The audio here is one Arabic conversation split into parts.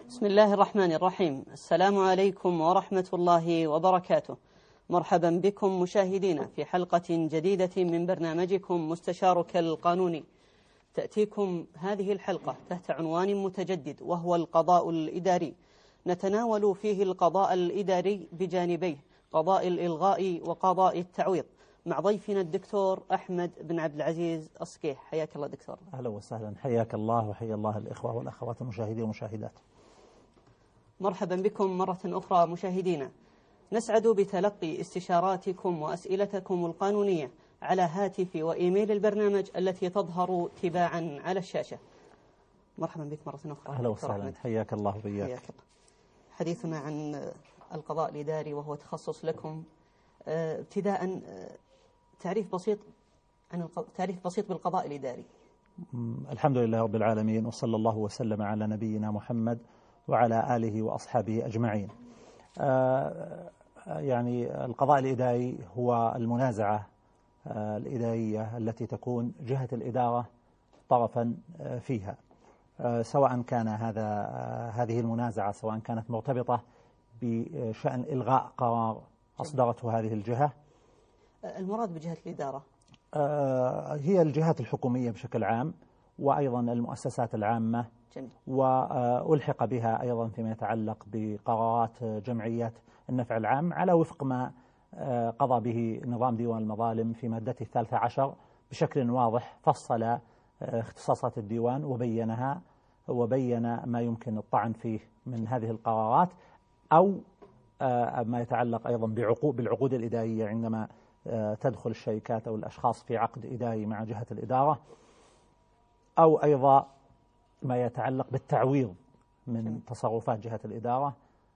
بسم الله الرحمن الرحيم. السلام عليكم ورحمة الله وبركاته. مرحبا بكم مشاهدينا في حلقة جديدة من برنامجكم مستشارك القانوني. تأتيكم هذه الحلقة تحت عنوان متجدد وهو القضاء الإداري، نتناول فيه القضاء الإداري بجانبيه، قضاء الإلغاء وقضاء التعويض، مع ضيفنا الدكتور أحمد بن عبد العزيز الصقيح. حياك الله دكتور. أهلا وسهلا، حياك الله وحيا الله الإخوة والأخوات المشاهدين والمشاهدات. مرحبا بكم مرة أخرى مشاهدينا. نسعد بتلقي استشاراتكم وأسئلتكم القانونية على هاتف وإيميل البرنامج التي تظهر تباعا على الشاشة. مرحبا بك مرة أخرى. أهلا وسهلا، حياك الله وبياك. حديثنا عن القضاء الإداري وهو تخصص لكم. ابتداء تعريف بسيط بالقضاء الإداري. الحمد لله رب العالمين، وصلى الله وسلم على نبينا محمد وعلى آله وأصحابه أجمعين. يعني القضاء الإداري هو المنازعة الإدارية التي تكون جهة الإدارة طرفا فيها، سواء كان هذه المنازعة سواء كانت مرتبطة بشأن إلغاء قرار أصدرته هذه الجهة. المراد بجهة الإدارة هي الجهات الحكومية بشكل عام، وأيضا المؤسسات العامة. جميل. وألحق بها أيضا فيما يتعلق بقرارات جمعيات النفع العام على وفق ما قضى به نظام ديوان المظالم في مادته 13 بشكل واضح، فصل اختصاصات الديوان وبينها، وبين ما يمكن الطعن فيه من هذه القرارات، أو ما يتعلق أيضا بالعقود الإدارية عندما تدخل الشركات أو الأشخاص في عقد إداري مع جهة الإدارة، أو أيضا ما يتعلق بالتعويض من تصرفات جهة الإدارة.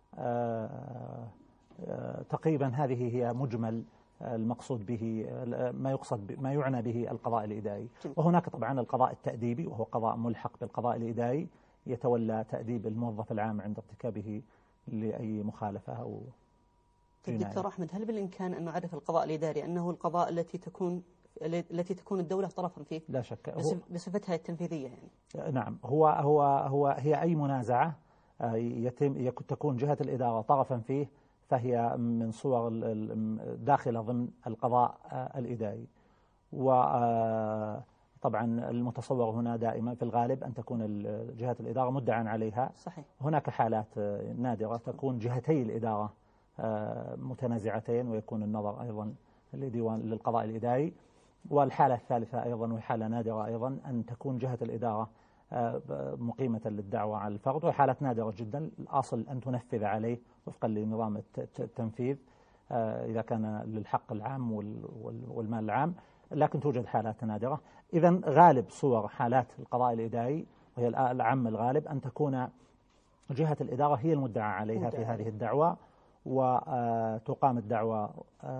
تقريبا هذه هي مجمل المقصود به، ما يعنى به القضاء الإداري. وهناك طبعا القضاء التأديبي، وهو قضاء ملحق بالقضاء الإداري، يتولى تأديب الموظف العام عند ارتكابه لأي مخالفة أو جناية. دكتور أحمد، هل بالإمكان أن نعرف القضاء الإداري أنه القضاء التي تكون الدولة طرفا فيه؟ لا شك، بصفتها التنفيذية يعني. نعم، هي أي منازعة تكون جهة الإدارة طرفا فيه، فهي من صور داخلة ضمن القضاء الإداري. وطبعا المتصور هنا دائما في الغالب أن تكون جهة الإدارة مدعى عليها. صحيح. هناك حالات نادرة تكون جهتي الإدارة متنازعتين ويكون النظر أيضا للقضاء الإداري. والحالة الثالثة أيضا، وحالة نادرة أيضا، أن تكون جهة الإدارة مقيمة للدعوة على الفرد، وحالة نادرة جدا الأصل أن تنفذ عليه وفقا لنظام التنفيذ إذا كان للحق العام والمال العام، لكن توجد حالات نادرة. إذن غالب صور حالات القضاء الإداري، وهي العام الغالب، أن تكون جهة الإدارة هي المدعى عليها في هذه الدعوة، وتقام الدعوة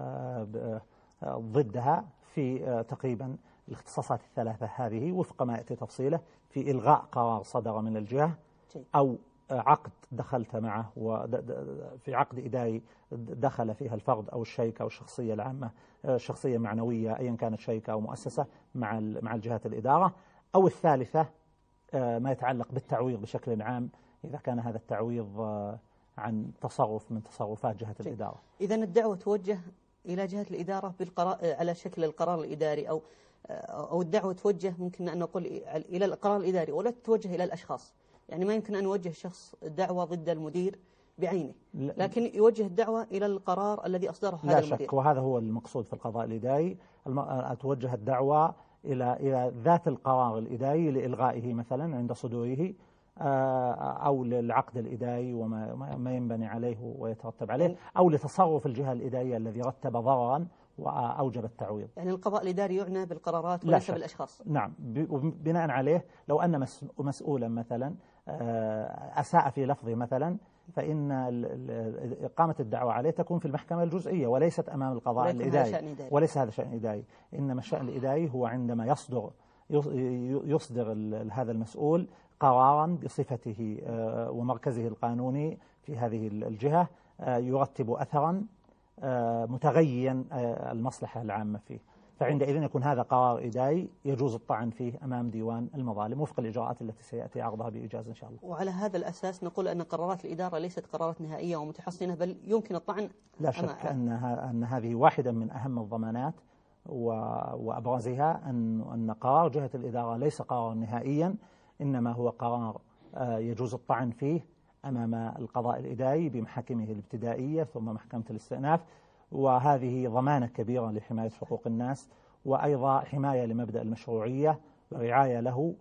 ضدها في تقريبا الاختصاصات الثلاثة هذه، وفق ما يأتي تفصيله، في إلغاء قرار صدر من الجهة، أو عقد دخلت معه، في عقد إداري دخل فيها الفرد أو الشركة أو الشخصية العامة، شخصية معنوية أيا كانت شركة أو مؤسسة مع الجهات الإدارة. أو الثالثة ما يتعلق بالتعويض بشكل عام، إذا كان هذا التعويض عن تصرف من تصرفات جهة الإدارة. إذن الدعوة توجه إلى جهة الإدارة على شكل القرار الإداري، أو الدعوة توجه ممكن أن نقول إلى القرار الإداري، ولا تتوجه إلى الأشخاص. يعني ما يمكن أن يوجه شخص دعوة ضد المدير بعينه، لكن يوجه الدعوة إلى القرار الذي أصدره هذا المدير. لا شك، وهذا هو المقصود في القضاء الإداري، توجه الدعوة إلى ذات القرار الإداري لإلغائه مثلا عند صدوره، أو للعقد الإداري وما ينبني عليه ويترتب عليه، أو لتصرف الجهة الإدارية الذي رتب ضررا وأوجب التعويض. يعني القضاء الإداري يعنى بالقرارات وليس بالأشخاص. نعم، بناء عليه لو أن مسؤولا مثلا أساء في لفظه مثلا، فإن إقامة الدعوة عليه تكون في المحكمة الجزئية وليست أمام القضاء الإداري، وليس هذا شأن إداري. إنما الشأن الإداري هو عندما يصدر هذا المسؤول قرارا بصفته ومركزه القانوني في هذه الجهة يرتب أثرا متغيا المصلحة العامة فيه. فعندئذ يكون هذا قرار إداري يجوز الطعن فيه أمام ديوان المظالم وفق الإجراءات التي سيأتي عرضها بإيجاز إن شاء الله. وعلى هذا الأساس نقول أن قرارات الإدارة ليست قرارات نهائية ومتحصنة، بل يمكن الطعن. لا شك أن هذه واحدة من أهم الضمانات وأبرزها أن قرار جهة الإدارة ليس قرارا نهائيا، إنما هو قرار يجوز الطعن فيه أمام القضاء الإداري بمحاكمه الابتدائية ثم محكمة الاستئناف، وهذه ضمانة كبيرة لحماية حقوق الناس، وأيضا حماية لمبدأ المشروعية ورعاية له،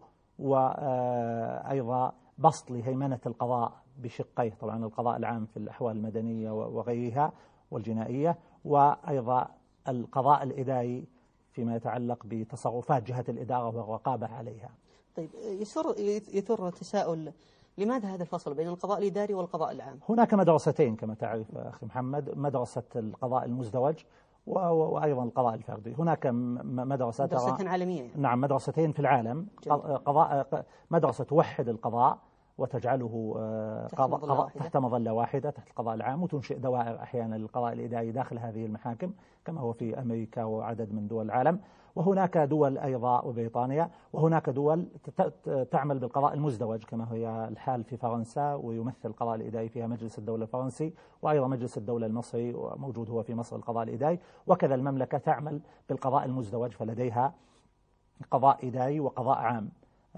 وأيضا بسط لهيمنة القضاء بشقيه، طبعا القضاء العام في الأحوال المدنية وغيرها والجنائية، وأيضا القضاء الإداري فيما يتعلق بتصرفات جهة الإدارة والرقابة عليها. طيب، يثور تساؤل: لماذا هذا الفصل بين القضاء الإداري والقضاء العام؟ هناك مدرستين كما تعرف أخي محمد، مدرسة القضاء المزدوج وأيضا القضاء الفردي. هناك مدرستين عالمية يعني. نعم، مدرستين في العالم. مدرسة توحد القضاء وتجعله تحت مظلة واحدة تحت القضاء العام، وتنشئ دوائر أحيانا للقضاء الإداري داخل هذه المحاكم كما هو في أمريكا وعدد من دول العالم. وهناك دول أيضا وبريطانيا، وهناك دول تعمل بالقضاء المزدوج كما هي الحال في فرنسا، ويمثل القضاء الإداري فيها مجلس الدولة الفرنسي، وأيضا مجلس الدولة المصري وموجود هو في مصر القضاء الإداري. وكذا المملكة تعمل بالقضاء المزدوج، فلديها قضاء إداري وقضاء عام،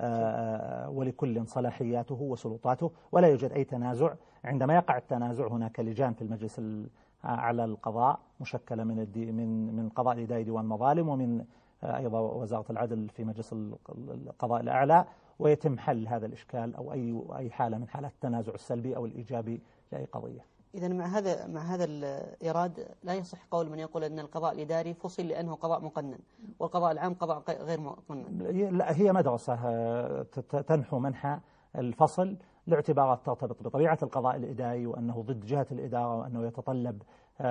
ولكل صلاحياته وسلطاته، ولا يوجد أي تنازع. عندما يقع التنازع هناك لجان في المجلس على القضاء مشكلة من القضاء الإداري ديوان مظالم، ومن أيضا وزارة العدل في مجلس القضاء الأعلى، ويتم حل هذا الإشكال أو أي حالة من حالات التنازع السلبي أو الإيجابي لأي قضية. إذا مع هذا الإيراد لا يصح قول من يقول أن القضاء الإداري فصل لأنه قضاء مقنن والقضاء العام قضاء غير مقنن. لا، هي مدرسة تنحو منحى الفصل لاعتبارات ترتبط بطبيعة القضاء الإداري، وأنه ضد جهة الإدارة، وأنه يتطلب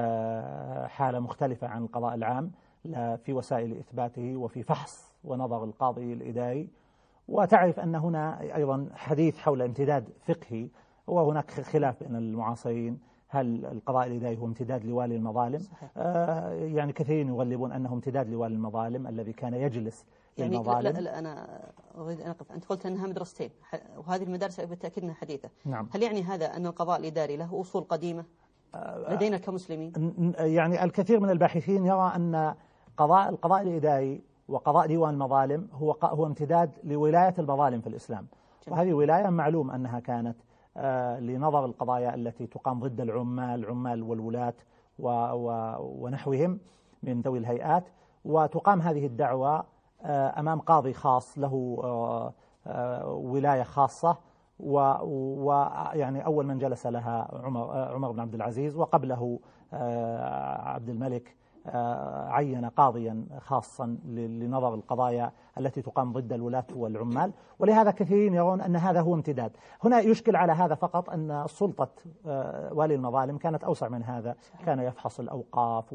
حالة مختلفة عن القضاء العام في وسائل إثباته وفي فحص ونظر القاضي الإداري. وتعرف أن هنا أيضا حديث حول امتداد فقهي، وهناك خلاف بين المعاصرين، هل القضاء الإداري هو امتداد لوالي المظالم؟ يعني كثيرين يغلبون أنه امتداد لوالي المظالم الذي كان يجلس يعني للمظالم. لا أنا أريد أن أقف. أنت قلت أنها مدرستين، وهذه المدارس بالتأكيد أنها حديثة. نعم. هل يعني هذا أن القضاء الإداري له أصول قديمة لدينا كمسلمين؟ يعني الكثير من الباحثين يرى أن القضاء الإداري وقضاء ديوان المظالم هو امتداد لولاية المظالم في الإسلام. وهذه ولاية معلوم أنها كانت لنظر القضايا التي تقام ضد العمال والولاة ونحوهم من ذوي الهيئات، وتقام هذه الدعوة أمام قاضي خاص له ولاية خاصة، ويعني أول من جلس لها عمر بن عبد العزيز، وقبله عبد الملك عين قاضيا خاصا لنظر القضايا التي تقام ضد الولاة والعمال. ولهذا كثيرين يرون أن هذا هو امتداد. هنا يشكل على هذا فقط أن سلطة والي المظالم كانت أوسع من هذا، كان يفحص الأوقاف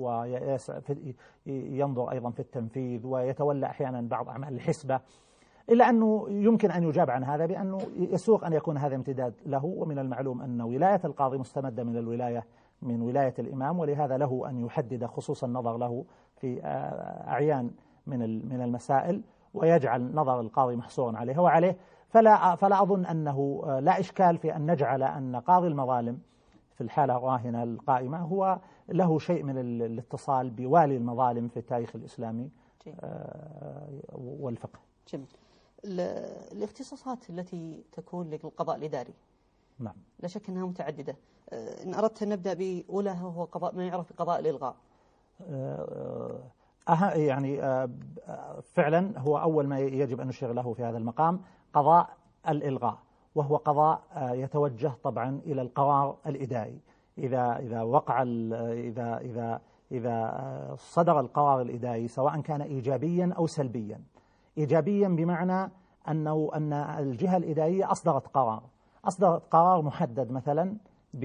وينظر أيضا في التنفيذ ويتولى أحيانا بعض أعمال الحسبة، إلا أنه يمكن أن يجاب عن هذا بأنه يسوق أن يكون هذا امتداد له. ومن المعلوم أن ولاية القاضي مستمدة من ولاية الإمام، ولهذا له أن يحدد خصوص النظر له في أعيان من المسائل، ويجعل نظر القاضي محصورا عليه وعليه. فلا أظن أنه لا إشكال في أن نجعل أن قاضي المظالم في الحالة الراهنة القائمة هو له شيء من الاتصال بوالي المظالم في التاريخ الإسلامي والفقه. جميل. الاختصاصات التي تكون للقضاء الإداري نعم لا شك أنها متعددة. إن أردت أن نبدأ بأولى هو قضاء ما يعرف بقضاء الإلغاء. يعني فعلا هو أول ما يجب أن نشير له في هذا المقام قضاء الإلغاء، وهو قضاء يتوجه طبعا إلى القرار الإداري. إذا وقع إذا صدر القرار الإداري سواء كان إيجابيا أو سلبيا. إيجابيا بمعنى أن الجهة الإدارية أصدرت قرار محدد، مثلا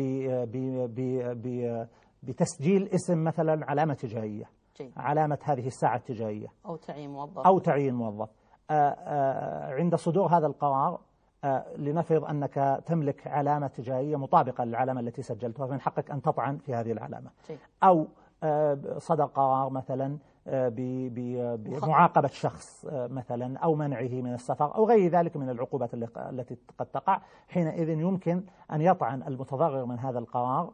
بتسجيل اسم مثلا علامة تجارية، علامة هذه الساعة التجارية، أو تعيين موظف. عند صدور هذا القرار لنفرض أنك تملك علامة تجارية مطابقة للعلامة التي سجلتها، فمن حقك أن تطعن في هذه العلامة. أو صدر قرار مثلا بمعاقبة شخص مثلا أو منعه من السفر أو غير ذلك من العقوبات التي قد تقع، حينئذ يمكن أن يطعن المتضرر من هذا القرار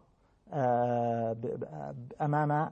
أمام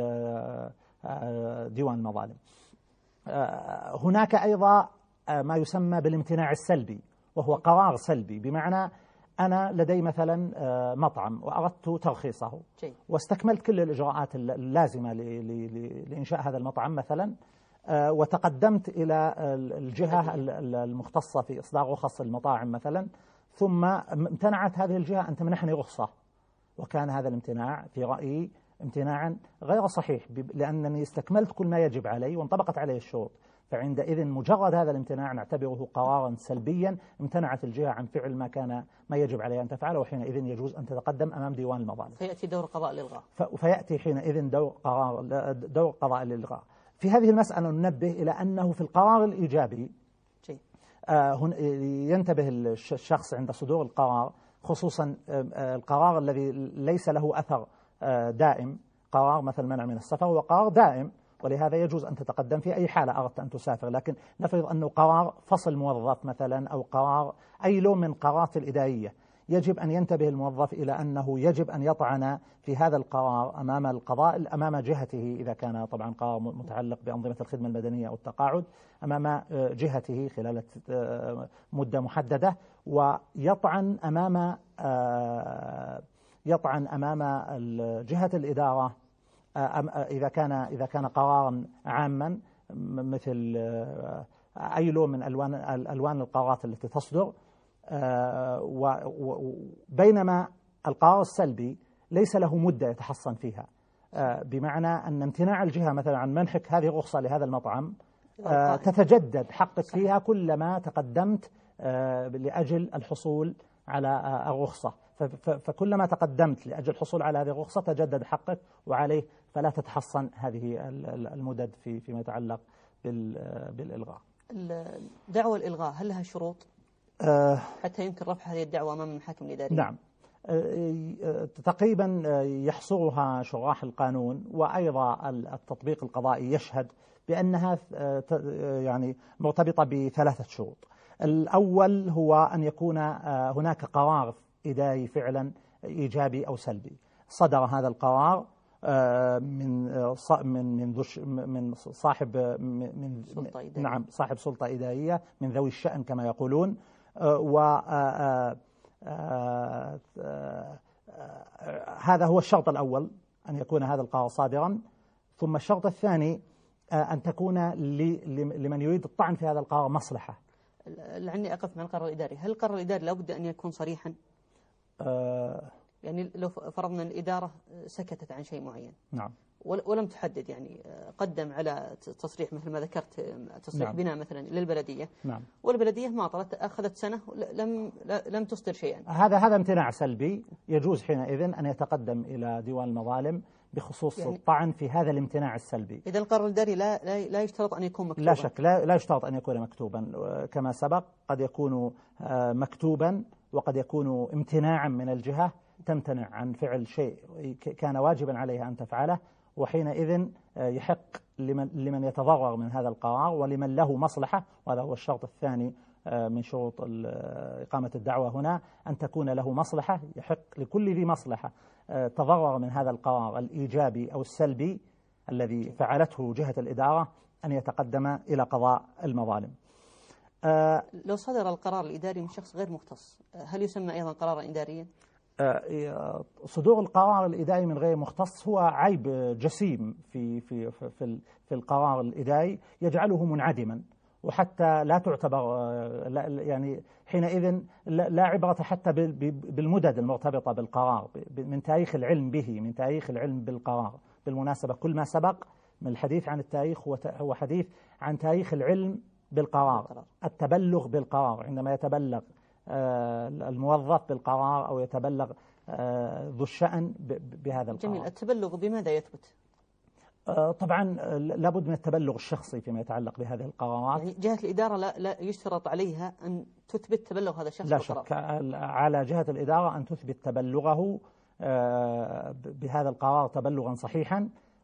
ديوان المظالم. هناك أيضا ما يسمى بالامتناع السلبي، وهو قرار سلبي، بمعنى أنا لدي مثلا مطعم وأردت ترخيصه واستكملت كل الإجراءات اللازمة لإنشاء هذا المطعم مثلا، وتقدمت إلى الجهة المختصة في إصدار رخص المطاعم مثلا، ثم امتنعت هذه الجهة أن تمنحني رخصة، وكان هذا الامتناع في رأيي امتناعا غير صحيح، لأنني استكملت كل ما يجب علي وانطبقت عليه الشروط. فعندئذ مجرد هذا الامتناع نعتبره قرارا سلبيا، امتنعت الجهة عن فعل ما يجب عليها أن تفعله، وحينئذ يجوز أن تتقدم أمام ديوان المظالم. فيأتي دور قضاء الإلغاء. فيأتي حينئذ دور قضاء الإلغاء. في هذه المسألة ننبه إلى أنه في القرار الإيجابي ينتبه الشخص عند صدور القرار، خصوصا القرار الذي ليس له أثر دائم، قرار مثل منع من السفر وقرار دائم، ولهذا يجوز أن تتقدم في أي حالة أردت أن تسافر. لكن نفرض أنه قرار فصل موظف مثلا أو قرار أي لون من قرارات الإدارية، يجب أن ينتبه الموظف إلى أنه يجب أن يطعن في هذا القرار أمام القضاء، أمام جهته إذا كان طبعا قرار متعلق بأنظمة الخدمة المدنية أو التقاعد، أمام جهته خلال مدة محددة، ويطعن أمام جهة الإدارة إذا كان قرارا عاما مثل أي لون من ألوان القرارات التي تصدر. بينما القرار السلبي ليس له مدة يتحصن فيها، بمعنى أن امتناع الجهة مثلا عن منحك هذه الرخصة لهذا المطعم تتجدد حقك فيها كلما تقدمت لأجل الحصول على الرخصة، فكلما تقدمت لأجل الحصول على هذه الرخصة تجدد حقك وعليه، فلا تتحصن هذه المدد فيما يتعلق بالإلغاء. دعوى الإلغاء هل لها شروط حتى يمكن رفع هذه الدعوة أمام المحاكم الإدارية؟ نعم، تقريبا يحصرها شراح القانون، وأيضا التطبيق القضائي يشهد بأنها يعني مرتبطة بثلاثة شروط. الأول هو أن يكون هناك قرار إداري فعلا إيجابي أو سلبي، صدر هذا القرار من صاحب نعم صاحب سلطة إدارية من ذوي الشأن كما يقولون، هذا هو الشرط الأول، أن يكون هذا القرار صادرا. ثم الشرط الثاني أن تكون لمن يريد الطعن في هذا القرار مصلحة. لعني أقف مع القرار الإداري، هل القرار الإداري لابد أن يكون صريحا؟ يعني لو فرضنا الإدارة سكتت عن شيء معين، نعم، ولم تحدد، يعني قدم على تصريح مثل ما ذكرت تصريح نعم. بناء مثلا للبلدية، نعم. والبلدية ما طلت، أخذت سنة لم تصدر شيئا، هذا امتناع سلبي، يجوز حينئذ أن يتقدم إلى ديوان المظالم بخصوص يعني الطعن في هذا الامتناع السلبي. إذا القرار الإداري لا يشترط أن يكون مكتوبا. لا شك، لا يشترط أن يكون مكتوبا، كما سبق قد يكون مكتوبا وقد يكون امتناعا من الجهة، تمتنع عن فعل شيء كان واجبا عليها أن تفعله، وحينئذ يحق لمن يتضرر من هذا القرار ولمن له مصلحة، وهذا هو الشرط الثاني من شروط إقامة الدعوة هنا، أن تكون له مصلحة. يحق لكل ذي مصلحة تضرر من هذا القرار الإيجابي أو السلبي الذي فعلته جهة الإدارة أن يتقدم إلى قضاء المظالم. لو صدر القرار الإداري من شخص غير مختص، هل يسمى أيضا قرارا إداريا؟ صدور القرار الإداري من غير مختص هو عيب جسيم في القرار الإداري، يجعله منعدما، وحتى لا تعتبر يعني حينئذ لا عبرة حتى بالمدد المرتبطة بالقرار من تاريخ العلم به، من تاريخ العلم بالقرار. بالمناسبة كل ما سبق من الحديث عن التاريخ هو حديث عن تاريخ العلم بالقرار، التبلغ بالقرار، عندما يتبلغ الموظف بالقرار أو يتبلغ ذو الشأن بهذا القرار. جميل. التبلغ بماذا يثبت؟ طبعا لابد من التبلغ الشخصي فيما يتعلق بهذه القرارات. يعني جهة الإدارة لا يشترط عليها أن تثبت تبلغ هذا الشخص؟ لا شك، على جهة الإدارة أن تثبت تبلغه بهذا القرار تبلغا صحيحا،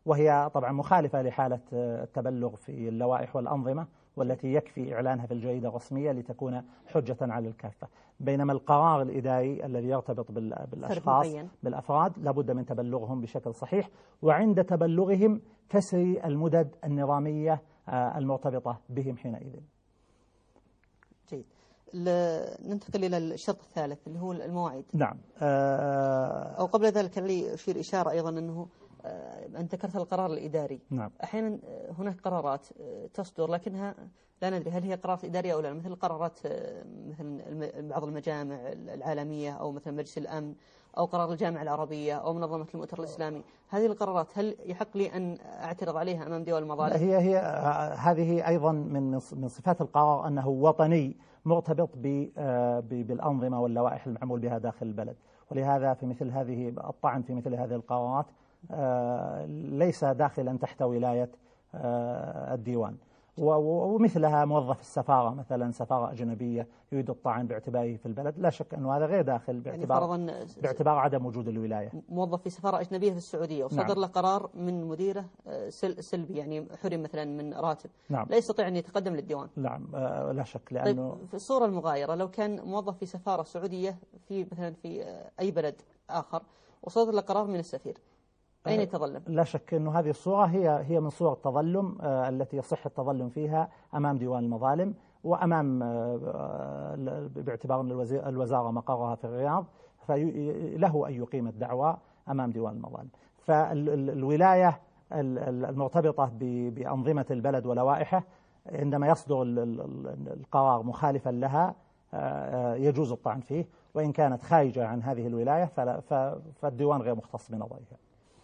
وهي طبعا مخالفة لحالة التبلغ في اللوائح والأنظمة، والتي يكفي إعلانها في الجريدة الرسمية لتكون حجة على الكافة. بينما القرار الإداري الذي يرتبط بالأشخاص بالأفراد لابد من تبلغهم بشكل صحيح، وعند تبلغهم تسري المدد النظامية المرتبطة بهم حينئذ. جيد. ننتقل إلى الشرط الثالث اللي هو المواعيد. نعم. أو قبل ذلك لي أشير إشارة أيضا أنه أنت ذكرت القرار الإداري. نعم. أحيانا هناك قرارات تصدر لكنها لا ندري هل هي قرارات إدارية أو لا، مثل قرارات مثل بعض المجامع العالمية أو مثل مجلس الأمن أو قرار الجامعة العربية أو منظمة المؤتمر الإسلامي. هذه القرارات هل يحق لي أن أعترض عليها أمام ديوان المظالم؟ هذه أيضا من صفات القرار أنه وطني مرتبط بالأنظمة واللوائح المعمول بها داخل البلد، ولهذا في مثل هذه الطعن في مثل هذه القرارات ليس داخلا تحت ولاية الديوان. ومثلها موظف السفارة مثلا، سفارة أجنبية يريد الطعن باعتباره في البلد، لا شك أنه هذا غير داخل باعتبار عدم وجود الولاية. موظف في سفارة أجنبية في السعودية وصدر نعم. له قرار من مديره سلبي، يعني حرم مثلا من راتب. نعم. لا يستطيع أن يتقدم للديوان. نعم. لا شك، لأنه طيب في الصورة المغايرة لو كان موظف في سفارة سعودية في مثلا في أي بلد آخر وصدر له قرار من السفير، أين يتظلم؟ لا شك أنه هذه الصورة هي من صور التظلم التي يصح التظلم فيها أمام ديوان المظالم وأمام باعتبار أن الوزارة مقرها في الرياض، فله أن يقيم الدعوى أمام ديوان المظالم. فالولاية المرتبطة بأنظمة البلد ولوائحه عندما يصدر القرار مخالفا لها يجوز الطعن فيه، وإن كانت خارجة عن هذه الولاية فالديوان غير مختص بنظرها.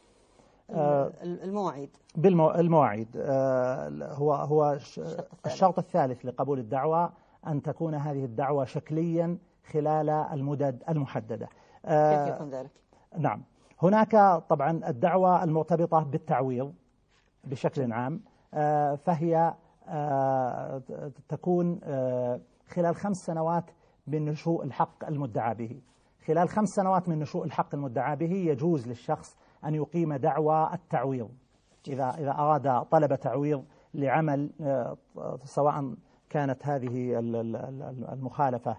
المواعيد هو الشرط الثالث لقبول الدعوة أن تكون هذه الدعوة شكليا خلال المدد المحددة. كيف يكون ذلك؟ نعم. هناك طبعا الدعوة المرتبطة بالتعويض بشكل عام، فهي تكون خلال 5 سنوات من نشوء الحق المدعى به. خلال 5 سنوات من نشوء الحق المدعى به يجوز للشخص أن يقيم دعوى التعويض إذا أراد طلب تعويض لعمل، سواء كانت هذه المخالفة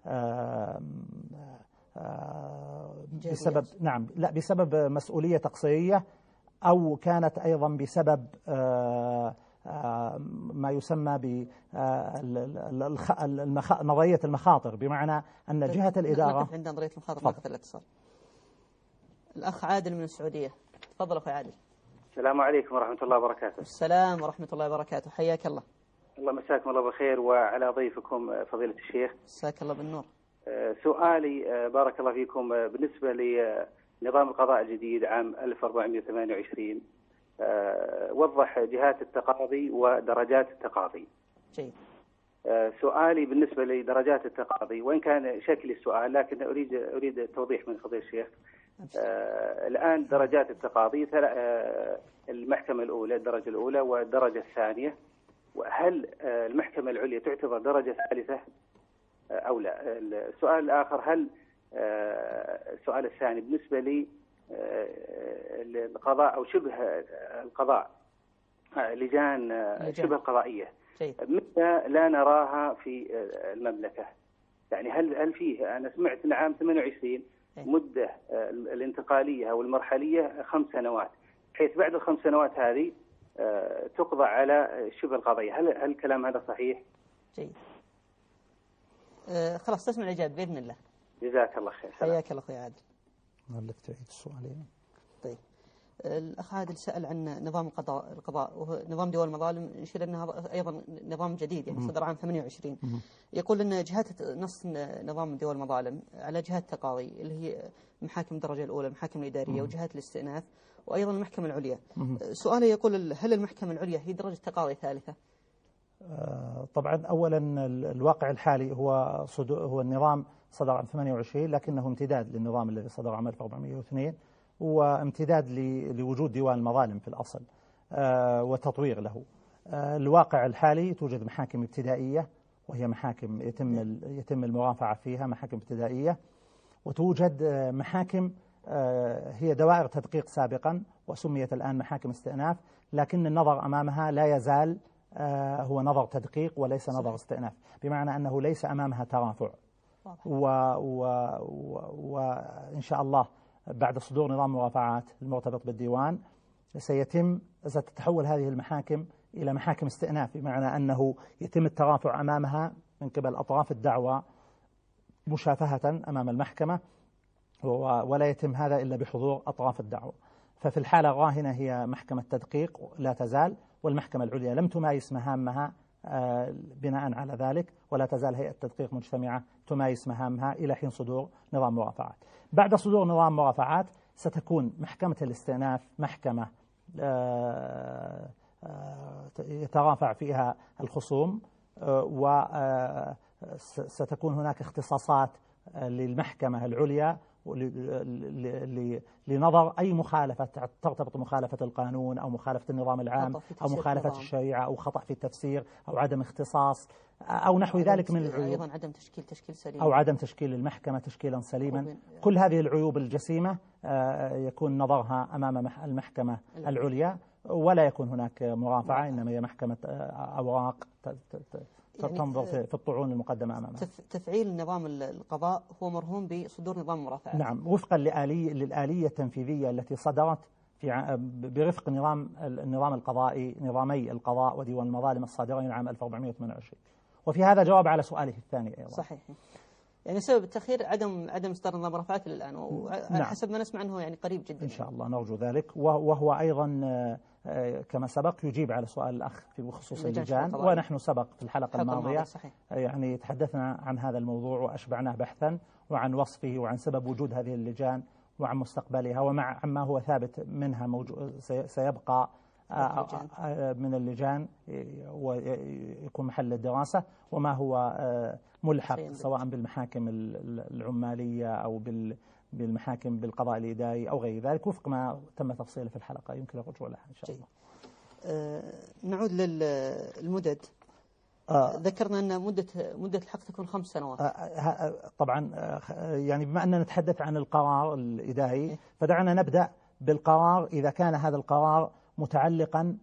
بسبب مسؤولية تقصيرية، أو كانت أيضا بسبب ما يسمى بنظرية المخاطر، بمعنى أن جهة الإدارة عند نظرية المخاطر. ناخذ الاتصال. الأخ عادل من السعودية، تفضل أخي عادل. السلام عليكم ورحمة الله وبركاته. السلام ورحمة الله وبركاته، حياك الله. الله مساكم الله بالخير وعلى ضيفكم فضيلة الشيخ. مساك الله بالنور. سؤالي بارك الله فيكم بالنسبة لنظام القضاء الجديد عام 1428 وضح جهات التقاضي ودرجات التقاضي. جيد. سؤالي بالنسبة لدرجات التقاضي، وإن كان شكل السؤال لكن أريد التوضيح من فضيلة الشيخ. الآن درجات التقاضي المحكمة الأولى، الدرجة الأولى والدرجة الثانية، وهل المحكمة العليا تعتبر درجة ثالثة أو لا؟ السؤال الآخر، هل السؤال الثاني بالنسبة لي القضاء أو شبه القضاء، لجان شبه قضائية، متى لا نراها في المملكة؟ يعني هل فيه، أنا سمعت أن عام 28 مدة الانتقالية أو المرحلية 5 سنوات، حيث بعد ال5 سنوات هذه تقضى على شبه القضية. هل الكلام هذا صحيح؟ جيد. خلاص تسمع الإجابة بإذن الله. جزاك الله خير. حياك الله أخوي عادل. لك تعيد السؤالين. طيب الأخ عادل سأل عن نظام القضاء وهو نظام ديوان المظالم، يشير أنه أيضا نظام جديد يعني صدر عام 28. يقول أن جهات نص نظام ديوان المظالم على جهات تقاضي اللي هي محاكم الدرجة الأولى، المحاكم الإدارية وجهات الاستئناف وأيضا المحكمة العليا. سؤالي يقول هل المحكمة العليا هي درجة تقاضي ثالثة؟ طبعا أولا الواقع الحالي هو النظام صدر عام 28، لكنه امتداد للنظام الذي صدر عام 1402 وامتداد لوجود ديوان المظالم في الأصل وتطوير له. الواقع الحالي توجد محاكم ابتدائية، وهي محاكم يتم المرافعة فيها، محاكم ابتدائية، وتوجد محاكم هي دوائر تدقيق سابقا وسميت الآن محاكم استئناف، لكن النظر أمامها لا يزال هو نظر تدقيق وليس نظر استئناف، بمعنى أنه ليس أمامها ترافع. وإن شاء الله بعد صدور نظام مرافعات المرتبط بالديوان ستتحول هذه المحاكم إلى محاكم استئناف، بمعنى أنه يتم الترافع أمامها من قبل أطراف الدعوى مشافهة أمام المحكمة، ولا يتم هذا إلا بحضور أطراف الدعوة. ففي الحالة الراهنة هي محكمة تدقيق لا تزال، والمحكمة العليا لم تمارس مهامها بناء على ذلك، ولا تزال هيئة التدقيق مجتمعة تمارس مهامها إلى حين صدور نظام مرافعات. بعد صدور نظام مرافعات ستكون محكمة الاستئناف محكمة يترافع فيها الخصوم، وستكون هناك اختصاصات للمحكمة العليا لنظر أي مخالفة ترتبط مخالفة القانون أو مخالفة النظام العام أو مخالفة الشريعة أو خطأ في التفسير أو عدم اختصاص أو نحو ذلك من العيوب، أيضا عدم تشكيل سليم أو عدم تشكيل المحكمة تشكيلا سليما. كل هذه العيوب الجسيمة يكون نظرها أمام المحكمة العليا، ولا يكون هناك مرافعة، إنما هي محكمة أوراق تنظر في الطعون المقدمة أمامها. تفعيل نظام القضاء هو مرهون بصدور نظام مرافعات. نعم، وفقا للآلية التنفيذية التي صدرت برفق النظام القضائي، نظامي القضاء وديوان المظالم الصادرين عام 1428. وفي هذا جواب على سؤاله الثاني أيضا. صحيح. يعني سبب التأخير عدم إصدار نظام مرافعات للآن، وعلى حسب ما نسمع أنه يعني قريب جدا. إن شاء الله نرجو ذلك. وهو أيضا كما سبق يجيب على سؤال الأخ في خصوص اللجان، ونحن سبق في الحلقة الماضية يعني تحدثنا عن هذا الموضوع وأشبعناه بحثا، وعن وصفه وعن سبب وجود هذه اللجان وعن مستقبلها، ومع عما هو ثابت منها سيبقى من اللجان ويكون محل الدراسة، وما هو ملحق سواء بالمحاكم العمالية أو بالمحاكم بالقضاء الإداري أو غير ذلك، وفق ما تم تفصيله في الحلقة يمكن الرجوع لها إن شاء الله. نعود للمدد. ذكرنا أن مدة الحق تكون 5 سنوات. طبعا يعني بما أننا نتحدث عن القرار الإداري، فدعنا نبدأ بالقرار إذا كان هذا القرار متعلقا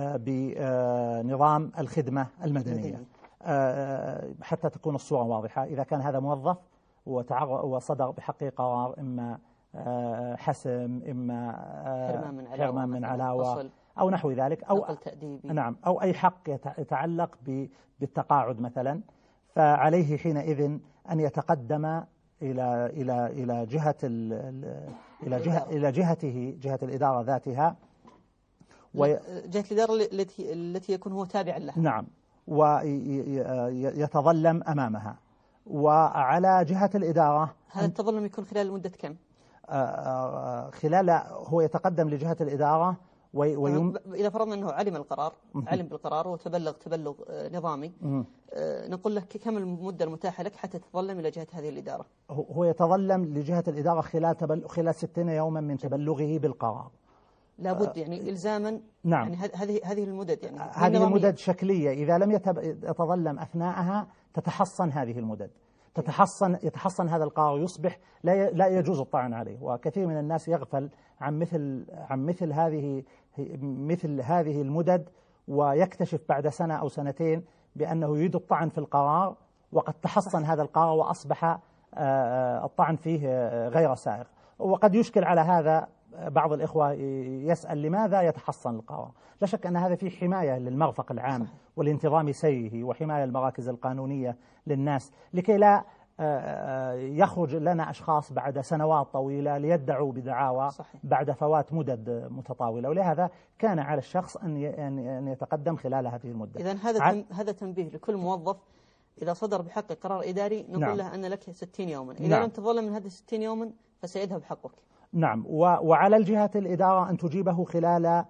بنظام الخدمة المدنية، حتى تكون الصورة واضحة. إذا كان هذا موظف وصدر بحقه قرار إما حسم، إما حرمان من علاوة أو نحو ذلك، أو نعم، أو أي حق يتعلق بالتقاعد مثلا، فعليه حينئذ أن يتقدم إلى جهة الإدارة ذاتها، جهة الإدارة التي يكون هو تابعا لها. نعم، ويتظلم أمامها. وعلى جهة الإدارة هذا التظلم يكون خلال مدة كم؟ هو يتقدم لجهة الإدارة إذا فرضنا أنه علم بالقرار وتبلغ تبلغ نظامي، نقول له كم المدة المتاحة لك حتى تتظلم إلى جهة هذه الإدارة؟ هو يتظلم لجهة الإدارة خلال 60 يوما من تبلغه بالقرار. لابد يعني إلزاما. نعم. يعني هذه المدد، يعني هذه المدد شكلية، إذا لم يتظلم أثناءها تتحصن هذه المدد، يتحصن هذا القرار، يصبح لا يجوز الطعن عليه. وكثير من الناس يغفل عن مثل هذه المدد، ويكتشف بعد سنة أو سنتين بأنه يريد الطعن في القرار وقد تحصن هذا القرار وأصبح الطعن فيه غير سائغ. وقد يشكل على هذا بعض الإخوة، يسأل لماذا يتحصن القرار؟ لا شك أن هذا فيه حماية للمرفق العام والانتظام سيره، وحماية المراكز القانونية للناس، لكي لا يخرج لنا أشخاص بعد سنوات طويلة ليدعوا بدعاوى بعد فوات مدد متطاولة. ولهذا كان على الشخص أن يتقدم خلال هذه المدة. إذن هذا تنبيه لكل موظف إذا صدر بحق قرار إداري، نقول له أن لك 60 يوما، إذا لم تظلم من هذه 60 يوما فسيذهب حقك. نعم، وعلى الجهة الإدارة أن تجيبه خلال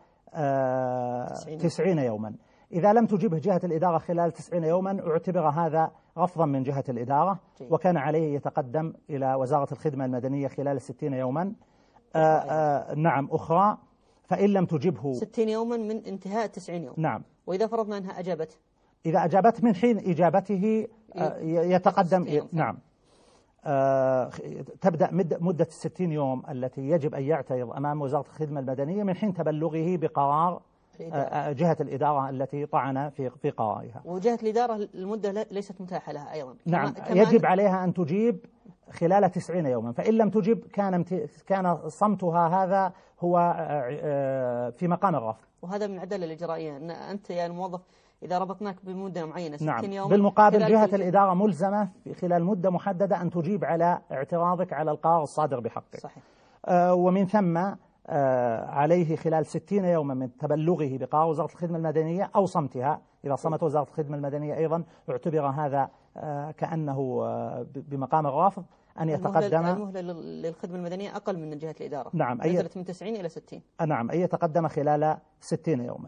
90 يوما. إذا لم تجيبه جهة الإدارة خلال 90 يوما اعتبر هذا رفضا من جهة الإدارة، وكان عليه يتقدم إلى وزارة الخدمة المدنية خلال 60 يوما نعم أخرى. فإن لم تجبه 60 يوما من انتهاء 90 يوم. نعم. وإذا فرضنا أنها أجابت، إذا أجابت من حين إجابته يتقدم. نعم. تبدأ مدة 60 يوم التي يجب أن يعترض أمام وزارة الخدمة المدنية من حين تبلغه بقرار جهة الإدارة التي طعن في قرارها. وجهة الإدارة المدة ليست متاحة لها أيضا. نعم، يجب عليها أن تجيب خلال 90 يوما، فإن لم تجب كان صمتها هذا هو في مقام الرفض. وهذا من العدالة الإجرائية، أن أنت يا الموظف إذا ربطناك بمدة معينة 60 نعم. يوم، بالمقابل جهة الإدارة ملزمة خلال مدة محددة أن تجيب على اعتراضك على القرار الصادر بحقك. صحيح. ومن ثم عليه خلال 60 يوما من تبلغه بقرار وزارة الخدمة المدنية أو صمتها. إذا صمت وزارة الخدمة المدنية أيضا اعتبر هذا كأنه بمقام الرافض أن يتقدم. المهلة للخدمة المدنية أقل من جهة الإدارة. نعم، نزلت من 90 إلى 60. نعم، أن يتقدم خلال 60 يوما.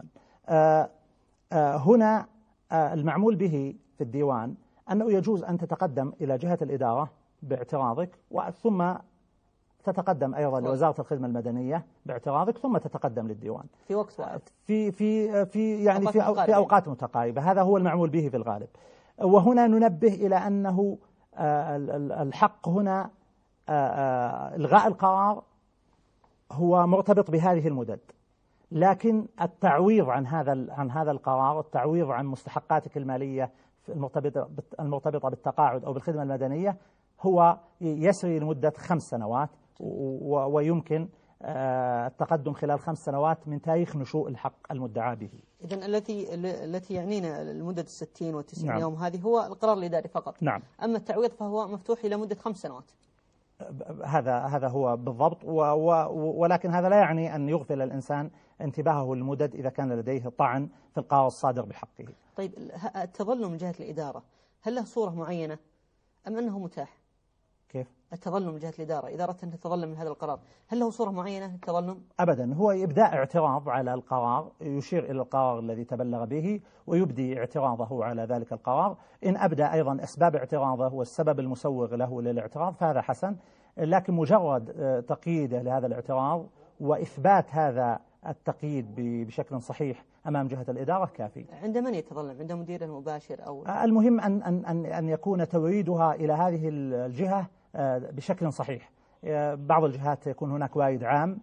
هنا المعمول به في الديوان أنه يجوز أن تتقدم إلى جهة الإدارة باعتراضك، ثم تتقدم أيضا لوزارة الخدمة المدنية باعتراضك، ثم تتقدم للديوان في وقت واحد، في أوقات متقاربة. هذا هو المعمول به في الغالب. وهنا ننبه إلى أنه الحق هنا إلغاء القرار هو مرتبط بهذه المدد، لكن التعويض عن هذا القرار، التعويض عن مستحقاتك المالية المرتبطة بالتقاعد أو بالخدمة المدنية هو يسري لمدة 5 سنوات، ويمكن التقدم خلال 5 سنوات من تاريخ نشوء الحق المدعى به. إذن التي يعنينا المدة 60 و90 نعم. يوم هذه هو القرار الإداري فقط. نعم. أما التعويض فهو مفتوح إلى مدة 5 سنوات. هذا هو بالضبط، ولكن هذا لا يعني أن يغفل الإنسان انتباهه للمدد إذا كان لديه طعن في القرار الصادر بحقه. طيب، التظلم من جهة الإدارة هل له صورة معينة أم أنه متاح؟ كيف؟ التظلم من جهة الإدارة، إذا أردت أن تتظلم من هذا القرار، هل له صورة معينة التظلم؟ أبدا، هو إبداء اعتراض على القرار، يشير إلى القرار الذي تبلغ به ويبدي اعتراضه على ذلك القرار. إن أبدى أيضا أسباب اعتراضه والسبب المسوغ له للاعتراض فهذا حسن، لكن مجرد تقييده لهذا الاعتراض وإثبات هذا التقييد بشكل صحيح أمام جهة الإدارة كافي. عند من يتظلم؟ عند مدير المباشر أو؟ المهم أن يكون توريدها إلى هذه الجهة بشكل صحيح. بعض الجهات يكون هناك وارد عام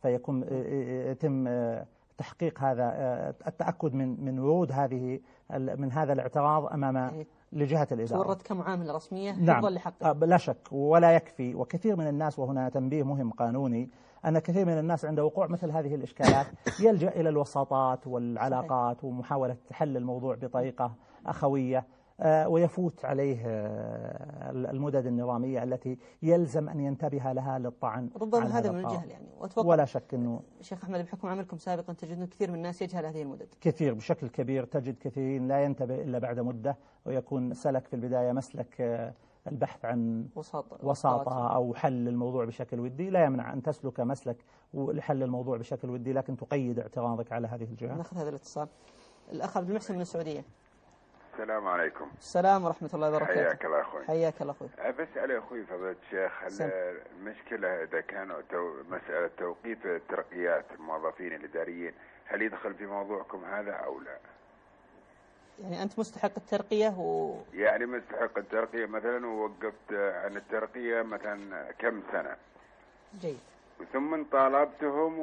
يتم تحقيق هذا التأكد من ورود من هذا الاعتراض أمام لجهة الإدارة. تورد كمعاملة رسمية نعم، لحقه. لا شك، ولا يكفي. وكثير من الناس، وهنا تنبيه مهم قانوني، أن كثير من الناس عند وقوع مثل هذه الإشكالات يلجأ إلى الوساطات والعلاقات ومحاولة حل الموضوع بطريقة أخوية، ويفوت عليه المدد النظامية التي يلزم أن ينتبه لها للطعن. ربما هذا من الجهل يعني، ولا شك أنه شيخ أحمد بحكم عملكم سابقا تجد كثير من الناس يجهل هذه المدد. كثير، بشكل كبير. تجد كثيرين لا ينتبه إلا بعد مدة، ويكون سلك في البداية مسلك البحث عن وساطة أو حل الموضوع بشكل ودي. لا يمنع أن تسلك مسلك لحل الموضوع بشكل ودي، لكن تقيد اعتراضك على هذه الجهة. نأخذ هذا الاتصال. الأخ عبد المحسن من السعودية. السلام عليكم. السلام ورحمة الله وبركاته. حياك الله أخوي. حياك الله أخوي. بسأل أخوي فضيلة الشيخ، المشكلة إذا كان مسألة توقيت الترقيات الموظفين الإداريين هل يدخل في موضوعكم هذا أو لا؟ يعني أنت مستحق الترقية يعني مستحق الترقية مثلا، ووقفت عن الترقية مثلا كم سنة. جيد. ثم طالبتهم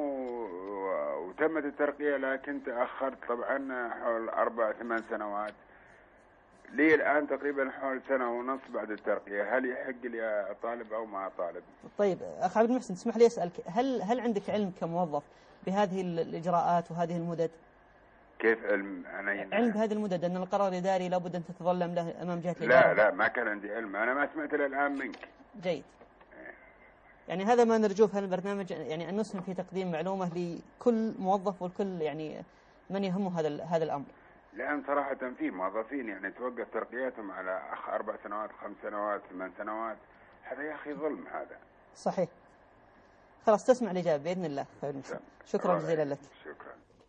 وتمت الترقية، لكن تأخرت طبعا حول 4-8 سنوات. لي الآن تقريبا حول 1.5 سنة بعد الترقية، هل يحق لي أطالب أو ما أطالب؟ طيب أخ عبد المحسن، تسمح لي أسألك، هل عندك علم كموظف بهذه الإجراءات وهذه المدد؟ كيف علم؟ علم بهذه المدد أن القرار الإداري لابد أن تتظلم له أمام جهة الإدارة؟ لا ما كان عندي علم، أنا ما سمعت الآن منك. جيد. يعني هذا ما نرجوه في البرنامج، يعني أن نسهم في تقديم معلومة لكل موظف والكل يعني من يهمه هذا الأمر. لأن صراحة في موظفين يعني توقف ترقياتهم على 4 سنوات 5 سنوات 8 سنوات، هذا يا أخي ظلم هذا. صحيح. خلاص تسمع الإجابة بإذن الله. شكرا جزيلا لك. شكرا.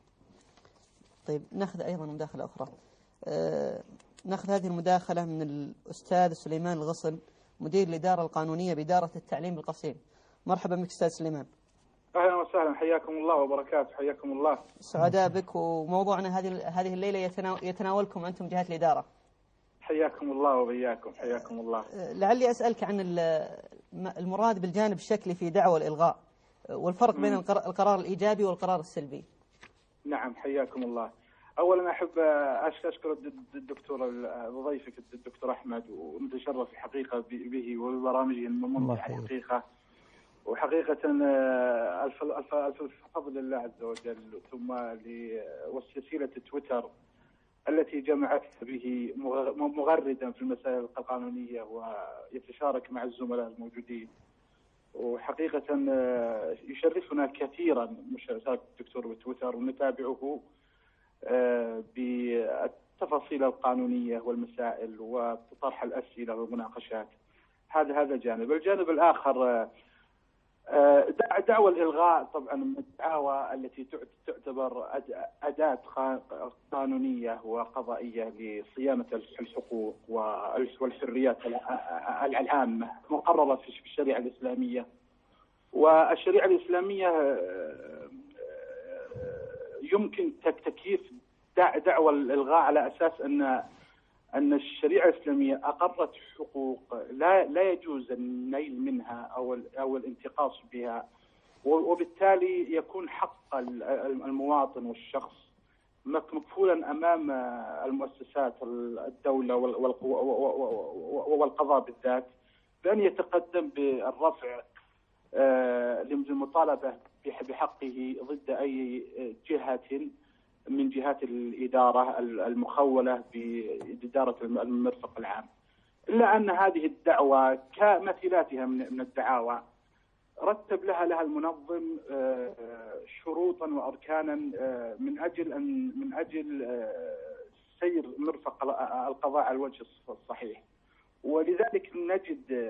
طيب نأخذ أيضا مداخلة أخرى. نأخذ هذه المداخلة من الأستاذ سليمان الغصن، مدير الإدارة القانونية بإدارة التعليم بالقصيم. مرحبا بك أستاذ سليمان. أهلا وسهلا، حياكم الله وبركاته. حياكم الله. سعداء بك، وموضوعنا هذه الليلة يتناولكم أنتم جهة الإدارة. حياكم الله وبياكم، حياكم الله. لعلي أسألك عن المراد بالجانب الشكلي في دعوى الإلغاء والفرق بين القرار الإيجابي والقرار السلبي. نعم، حياكم الله. أولا أحب أشكر الدكتور ضيفك الدكتور أحمد، ونتشرف حقيقة به وبرامجه الممتعة حقيقة. وحقيقة الفضل لله عز وجل، ثم وسيلة تويتر التي جمعت به مغردا في المسائل القانونية ويتشارك مع الزملاء الموجودين. وحقيقة يشرفنا كثيرا مشاركة الدكتور بتويتر، ونتابعه بالتفاصيل القانونية والمسائل وطرح الأسئلة والمناقشات. هذا جانب. الجانب الآخر دعوى الإلغاء طبعا من الدعاوى التي تعتبر أداة قانونية وقضائية لصيانة الحقوق والحريات العامة مقررة في الشريعة الإسلامية. والشريعة الإسلامية يمكن تكييف دعوى الإلغاء على أساس أن الشريعة الإسلامية أقرت حقوق لا يجوز النيل منها أو الانتقاص بها، وبالتالي يكون حق المواطن والشخص مكفولا أمام المؤسسات الدولة والقضاء بالذات بأن يتقدم بالرفع للمطالبة بحقه ضد أي جهة من جهات الإدارة المخولة بإدارة المرفق العام. إلا أن هذه الدعوة كمثيلاتها من الدعاوى رتب لها المنظم شروطا وأركانا من أجل سير مرفق القضاء على الوجه الصحيح. ولذلك نجد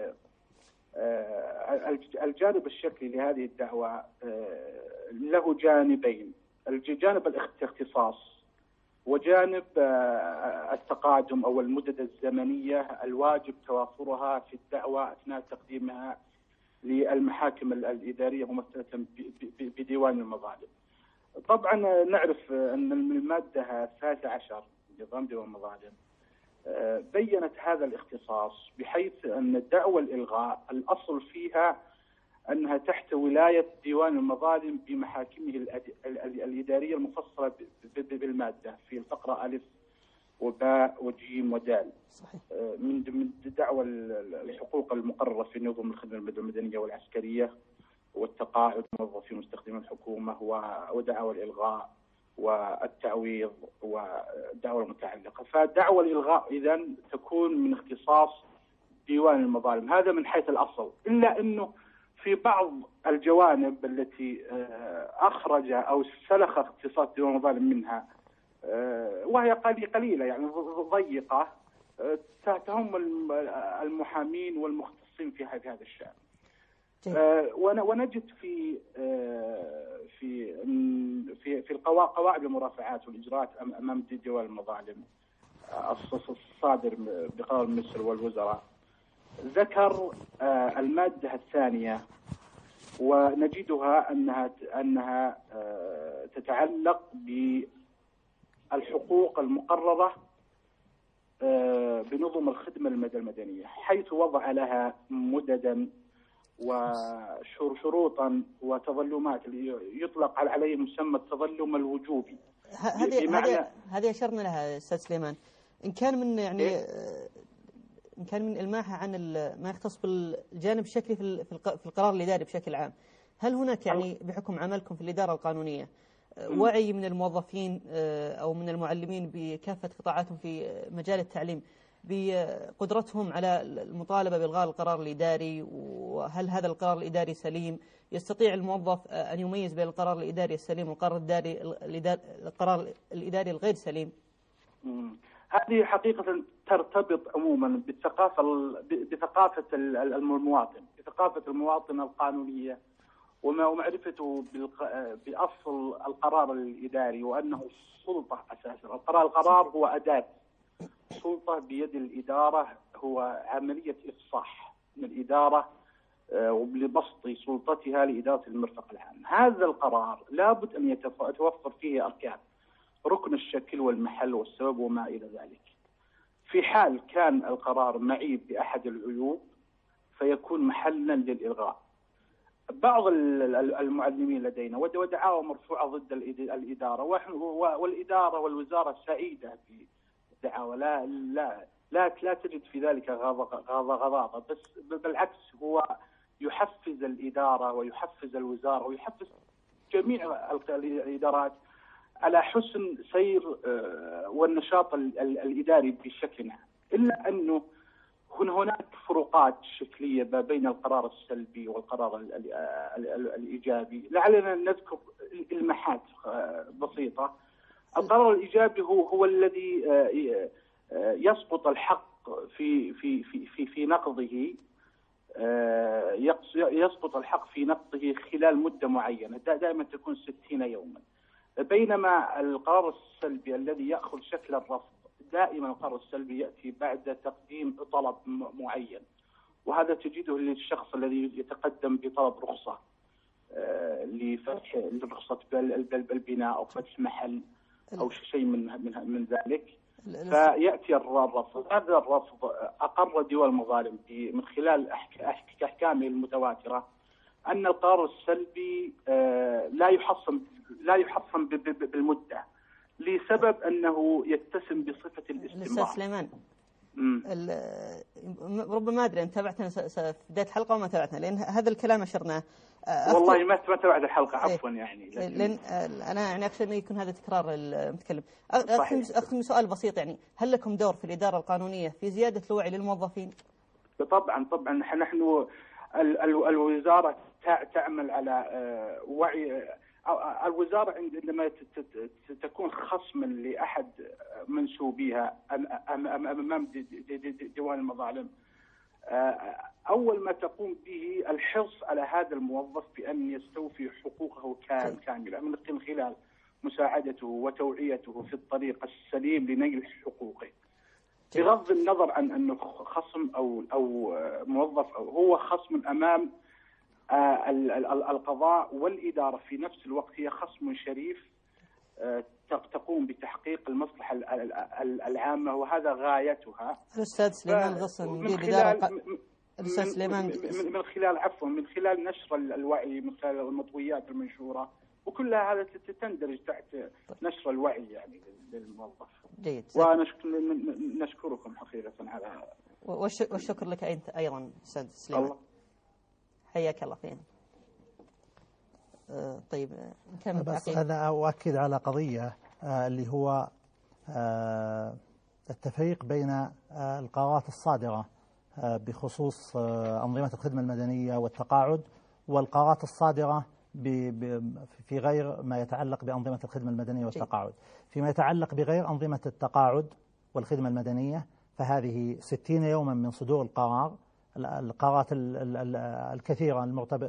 الجانب الشكلي لهذه الدعوة له جانبين: الجانب الاختصاص وجانب التقادم أو المدد الزمنية الواجب توافرها في الدعوة أثناء تقديمها للمحاكم الإدارية ممثلة بديوان المظالم. طبعا نعرف أن المادة 13 نظام ديوان المظالم بيّنت هذا الاختصاص، بحيث أن الدعوى الإلغاء الأصل فيها أنها تحت ولاية ديوان المظالم بمحاكمه الإدارية المفصلة بالمادة في الفقرة ألف وباء وجيم ودال. صحيح. من دعوى الحقوق المقررة في نظم الخدمة المدنية والعسكرية والتقاعد موظفين مستخدمين الحكومة ودعوى الإلغاء والتعويض والدعوى المتعلقة. فدعوى الإلغاء إذن تكون من اختصاص ديوان المظالم، هذا من حيث الأصل. إلا أنه في بعض الجوانب التي أخرج أو سلخ اختصاص ديوان المظالم منها، وهي قليلة يعني ضيقة، تهم المحامين والمختصين في هذا الشأن. ونجد في قواعد المرافعات والإجراءات أمام ديوان المظالم الصادر بقرار مصر والوزراء ذكر المادة الثانية، ونجدها أنها تتعلق بالحقوق المقررة بنظم الخدمة المدنية، حيث وضع لها مددا وشروطا وتظلمات يطلق عليه مسمى التظلم الوجوبي. هذه أشرنا لها أستاذ سليمان. إن كان من إلماحها عن ما يختص بالجانب الشكلي في القرار الإداري بشكل عام، هل هناك يعني بحكم عملكم في الإدارة القانونية وعي من الموظفين أو من المعلمين بكافة قطاعاتهم في مجال التعليم بقدرتهم على المطالبة بإلغاء القرار الإداري؟ وهل هذا القرار الإداري سليم؟ يستطيع الموظف أن يميز بين القرار الإداري السليم والقرار القرار الإداري الغير سليم؟ هذه حقيقة ترتبط عموما بثقافة المواطن، بثقافة المواطن القانونية ومعرفته بأصل القرار الإداري، وأنه سلطة أساسا. القرار هو أداة سلطة بيد الإدارة، هو عملية إفصاح من الإدارة لبسط سلطتها لإدارة المرفق العام. هذا القرار لابد أن يتوفر فيه أركان: ركن الشكل والمحل والسبب وما إلى ذلك. في حال كان القرار معيب بأحد العيوب فيكون محلا للإلغاء. بعض المعلمين لدينا ودعاوى مرفوعة ضد الإدارة، والإدارة والوزارة سعيدة بالدعاوى، لا تجد في ذلك غضاضة، بس بالعكس هو يحفز الإدارة ويحفز الوزارة ويحفز جميع الإدارات على حسن سير والنشاط الإداري بشكل عام. إلا أنه هناك فروقات شكلية بين القرار السلبي والقرار الإيجابي. لعلنا نذكر المحات بسيطة. القرار الإيجابي هو الذي يسقط الحق في نقضه، يسقط الحق في نقضه خلال مدة معينة، دائما تكون 60 يوما. بينما القرار السلبي الذي يأخذ شكل الرفض، دائما القرار السلبي يأتي بعد تقديم طلب معين، وهذا تجده للشخص الذي يتقدم بطلب رخصة لفتح رخصة البناء أو فتح محل أو شيء من ذلك، فيأتي الرفض. هذا الرفض أقر ديوان المظالم من خلال أحكامه المتواترة أن القرار السلبي لا يحصن بالمدة، لسبب أنه يتسم بصفة الاستمرار. أستاذ سليمان، ربما أدري أن تابعتنا في بداية الحلقة وما تابعتنا، لأن هذا الكلام أشرناه. والله ما تابعت الحلقة، عفوا يعني. لأن أنا يعني أخشى أن يكون هذا تكرار المتكلم. أختم سؤال بسيط، يعني هل لكم دور في الإدارة القانونية في زيادة الوعي للموظفين؟ طبعا نحن الوزارة تعمل على وعي. الوزارة عندما تكون خصما لأحد منسوبيها أمام ديوان المظالم، أول ما تقوم به الحرص على هذا الموظف بأن يستوفي حقوقه كاملة من خلال مساعدته وتوعيته في الطريق السليم لنيل حقوقه، بغض النظر عن أنه خصم أو موظف هو خصم أمام القضاء والإدارة. في نفس الوقت هي خصم شريف تقوم بتحقيق المصلحة العامة، وهذا غايتها. الأستاذ سليمان غصن من خلال نشر الوعي، من خلال المطويات المنشورة، وكلها هذا تندرج تحت نشر الوعي يعني للموظف. جيد. ونشكركم حقيقة على والشكر لك أنت أيضا أستاذ سليمان. حياك الله فينا. طيب نكمل. بس أنا أؤكد على قضية اللي هو التفريق بين القرارات الصادرة بخصوص أنظمة الخدمة المدنية والتقاعد، والقرارات الصادرة في غير ما يتعلق بأنظمة الخدمة المدنية والتقاعد. فيما يتعلق بغير أنظمة التقاعد والخدمة المدنية فهذه 60 يوما من صدور القرارات الكثيرة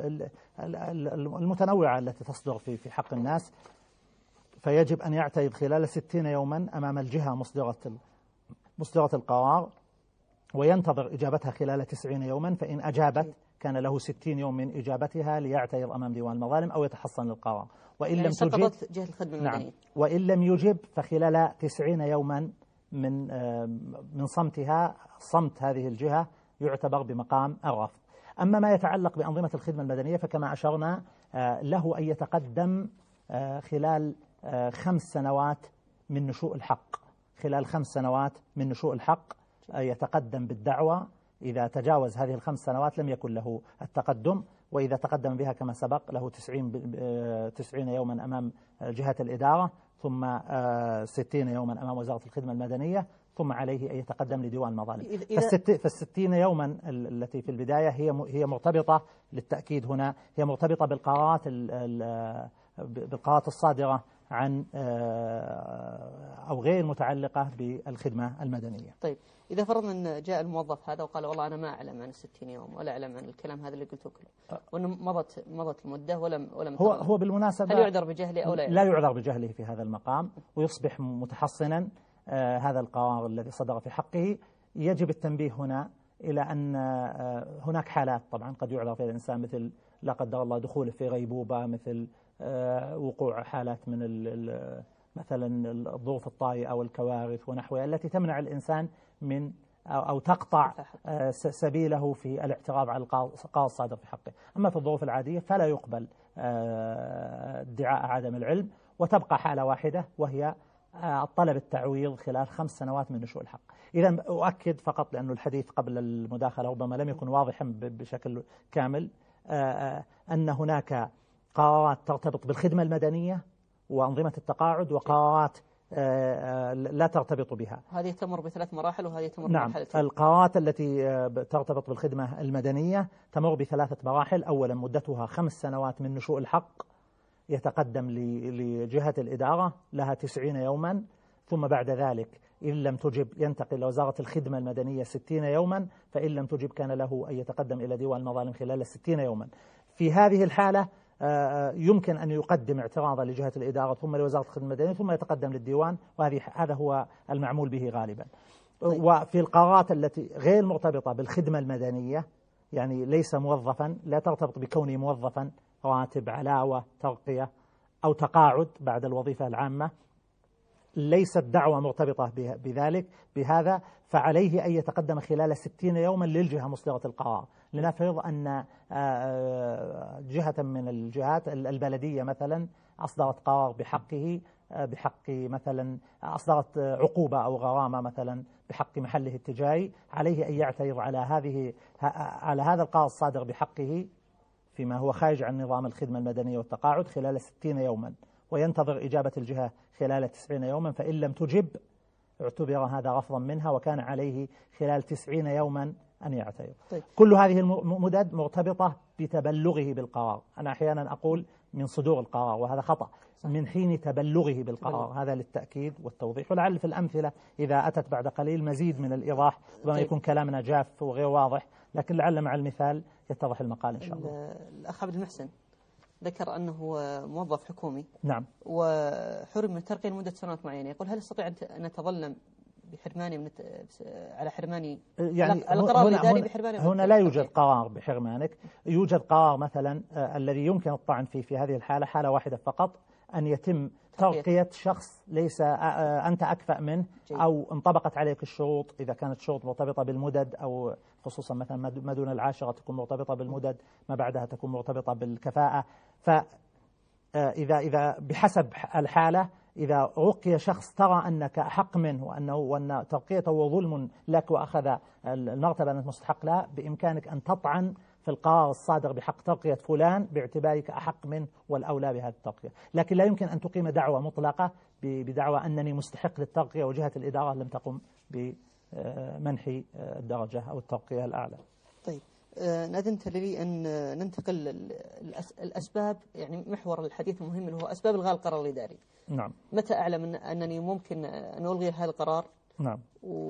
المتنوعة التي تصدر في حق الناس، فيجب أن يعترض خلال 60 يوما أمام الجهة مصدرة القرار، وينتظر إجابتها خلال 90 يوما، فإن أجابت كان له 60 يوم من إجابتها ليعترض أمام ديوان المظالم أو يتحصن للقرار. وإن لم تجب جهة الخدمة المدنية. نعم، وإن لم يجب فخلال 90 يوما من صمتها، صمت هذه الجهة يعتبر بمقام الرفض. أما ما يتعلق بأنظمة الخدمة المدنية فكما أشرنا له أن يتقدم خلال 5 سنوات من نشوء الحق، خلال 5 سنوات من نشوء الحق يتقدم بالدعوة. إذا تجاوز هذه ال5 سنوات لم يكن له التقدم، وإذا تقدم بها كما سبق له 90 يوما أمام جهة الإدارة، ثم 60 يوما أمام وزارة الخدمة المدنية، ثم عليه أن يتقدم لديوان المظالم. فال60 يوما التي في البداية هي مرتبطة للتأكيد هنا، هي مرتبطة بالقرارات الصادرة عن أو غير متعلقة بالخدمة المدنية. طيب إذا فرضنا أن جاء الموظف هذا وقال والله أنا ما أعلم عن 60 يوم ولا أعلم عن الكلام هذا اللي قلته كله، وأنه مضت المدة ولم هو بالمناسبة هل يعذر بجهله أو لا يعذر بجهله في هذا المقام، ويصبح متحصنا. هذا القرار الذي صدر في حقه يجب التنبيه هنا إلى أن هناك حالات طبعا قد يعذر فيها الإنسان، مثل لا قدر الله دخوله في غيبوبة، مثل وقوع حالات مثلا الظروف الطارئة أو الكوارث ونحوها التي تمنع الإنسان من أو تقطع سبيله في الاعتراض على القرار الصادر في حقه. أما في الظروف العادية فلا يقبل ادعاء عدم العلم، وتبقى حالة واحدة وهي طلب التعويض خلال 5 سنوات من نشوء الحق. إذا أؤكد فقط لأن الحديث قبل المداخلة ربما لم يكن واضحا بشكل كامل أن هناك قرارات ترتبط بالخدمة المدنية وأنظمة التقاعد، وقرارات لا ترتبط بها. هذه تمر ب3 مراحل وهذه تمر نعم. بمرحلتين. القرارات التي ترتبط بالخدمة المدنية تمر ب3 مراحل. أولا مدتها 5 سنوات من نشوء الحق، يتقدم لجهة الإدارة لها 90 يوما، ثم بعد ذلك إن لم تجب ينتقل لوزارة الخدمة المدنية 60 يوما، فإن لم تجب كان له أن يتقدم إلى ديوان المظالم خلال 60 يوما. في هذه الحالة يمكن أن يقدم اعتراضا لجهة الإدارة ثم لوزارة الخدمة المدنية ثم يتقدم للديوان، وهذا هو المعمول به غالبا. وفي القرارات التي غير مرتبطة بالخدمة المدنية، يعني ليس موظفا، لا ترتبط بكونه موظفا، راتب، علاوة، ترقية أو تقاعد بعد الوظيفة العامة، ليست دعوة مرتبطة بهذا، فعليه أن يتقدم خلال 60 يوما للجهة مصدرة القرار. لنفرض أن جهة من الجهات البلدية مثلا أصدرت قرار بحق مثلا أصدرت عقوبة أو غرامة مثلا بحق محله التجاري، عليه أن يعترض على هذا القرار الصادر بحقه فيما هو خارج عن نظام الخدمة المدنية والتقاعد خلال 60 يوما، وينتظر إجابة الجهة خلال 90 يوما، فإن لم تجب اعتبر هذا رفضا منها وكان عليه خلال 90 يوما أن يعترض. طيب. كل هذه المدد مرتبطة بتبلغه بالقرار. أنا أحيانا أقول من صدور القرار وهذا خطأ، من حين تبلغه بالقرار، هذا للتأكيد والتوضيح، ولعل في الأمثلة إذا أتت بعد قليل مزيد من الإيضاح، ربما يكون كلامنا جاف وغير واضح، لكن لعل مع المثال يتضح المقال إن شاء الله. الأخ عبد المحسن ذكر أنه موظف حكومي، نعم، وحرم من الترقية لمدة سنوات معينة، يقول هل استطيع أن أتظلم بحرماني على حرماني يعني القرار الإداري بحرماني؟ هنا لا يوجد قرار بحرمانك، يوجد قرار مثلا الذي يمكن الطعن فيه في هذه الحالة حالة واحدة فقط، أن يتم ترقية شخص ليس أنت أكفأ منه، أو انطبقت عليك الشروط، إذا كانت شروط مرتبطة بالمدد، أو خصوصا مثلا ما دون العاشرة تكون مرتبطة بالمدد، ما بعدها تكون مرتبطة بالكفاءة. فإذا بحسب الحالة إذا رقي شخص ترى أنك أحق منه وأن ترقيته ظلم لك وأخذ المرتبة أنك مستحق لها، بإمكانك أن تطعن في القرار الصادر بحق ترقية فلان باعتبارك أحق منه والأولى بهذه الترقية، لكن لا يمكن أن تقيم دعوة مطلقة بدعوى أنني مستحق للترقية وجهة الإدارة لم تقم بمنح الدرجة أو الترقية الأعلى. طيب، أذنت لي أن ننتقل الأسباب، يعني محور الحديث المهم اللي هو أسباب إلغاء القرار الإداري. نعم. متى أعلم أنني ممكن أن ألغي هذا القرار؟ نعم.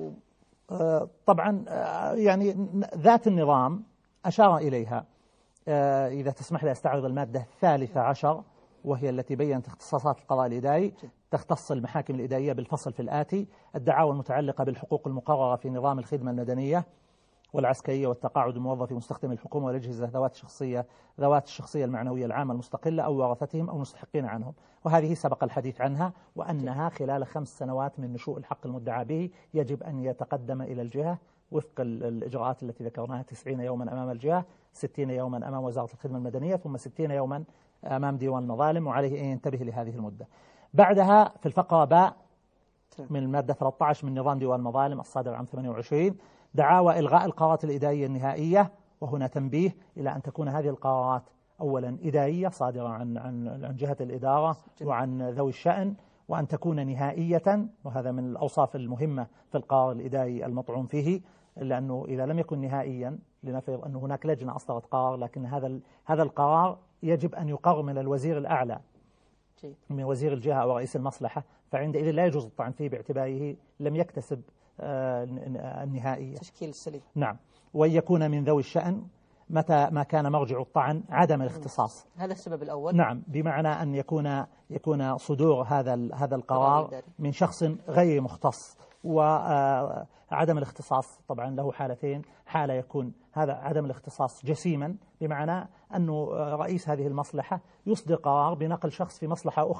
طبعا يعني ذات النظام أشار إليها. إذا تسمح لي أستعرض المادة 13 وهي التي بيّنت اختصاصات القضاء الإداري. تختص المحاكم الإدارية بالفصل في الآتي: الدعاوى المتعلقة بالحقوق المقررة في نظام الخدمة المدنية والعسكرية والتقاعد الموظف مستخدم الحكومة والأجهزة ذوات الشخصية المعنوية العامة المستقلة أو ورثتهم أو مستحقين عنهم، وهذه سبق الحديث عنها، وأنها خلال 5 سنوات من نشوء الحق المدعى به يجب أن يتقدم إلى الجهة وفق الإجراءات التي ذكرناها: 90 يوما أمام الجهة، 60 يوما أمام وزارة الخدمة المدنية، ثم 60 يوما أمام ديوان المظالم، وعليه أن ينتبه لهذه المدة. بعدها في الفقرة باء من المادة 13 من نظام ديوان المظالم الصادر عام 28 دعاوى إلغاء القرارات الإدارية النهائية، وهنا تنبيه إلى أن تكون هذه القرارات أولا إدارية صادرة عن جهة الإدارة وعن ذوي الشأن، وأن تكون نهائية، وهذا من الأوصاف المهمة في القرار الإداري المطعون فيه، لأنه إذا لم يكن نهائيا، لنفرض أن هناك لجنة أصدرت قرار لكن هذا القرار يجب أن يقر من الوزير الأعلى، من وزير الجهة أو رئيس المصلحة، فعندئذ لا يجوز الطعن فيه باعتباره لم يكتسب النهائية، تشكيل السليم. نعم. وأن يكون من ذوي الشأن متى ما كان مرجع الطعن عدم الاختصاص. هذا السبب الأول. نعم، بمعنى أن يكون صدور هذا القرار من شخص غير مختص. وعدم الاختصاص طبعا له حالتين: حالة يكون هذا عدم الاختصاص جسيما، بمعنى أنه رئيس هذه المصلحة يصدر قرار بنقل شخص في مصلحة أخرى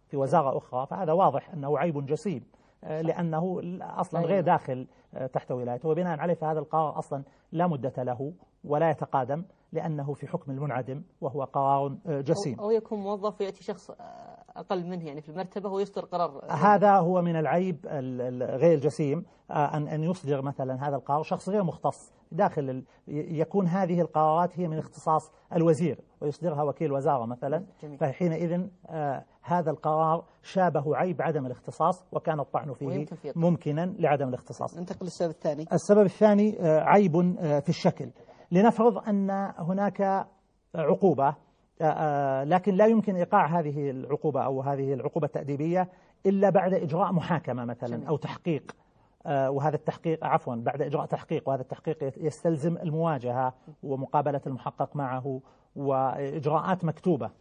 في وزارة أخرى، فهذا واضح أنه عيب جسيم، لأنه أصلا غير داخل تحت ولايته، وبناء عليه فهذا القرار أصلا لا مدة له ولا يتقادم، لأنه في حكم المنعدم وهو قرار جسيم. أو يكون موظف ويأتي شخص أقل منه يعني في المرتبة ويصدر قرار. هذا هو من العيب غير الجسيم، أن يصدر مثلا هذا القرار شخص غير مختص داخل يكون هذه القرارات هي من اختصاص الوزير ويصدرها وكيل وزارة مثلا. فحينئذ هذا القرار شابه عيب عدم الاختصاص، وكان الطعن فيه ممكنا لعدم الاختصاص. ننتقل للسبب الثاني. السبب الثاني عيب في الشكل. لنفرض أن هناك عقوبة، لكن لا يمكن إيقاع هذه العقوبة أو هذه العقوبة التأديبية إلا بعد إجراء محاكمة مثلا أو تحقيق، وهذا التحقيق بعد إجراء تحقيق، وهذا التحقيق يستلزم المواجهة ومقابلة المحقق معه وإجراءات مكتوبة.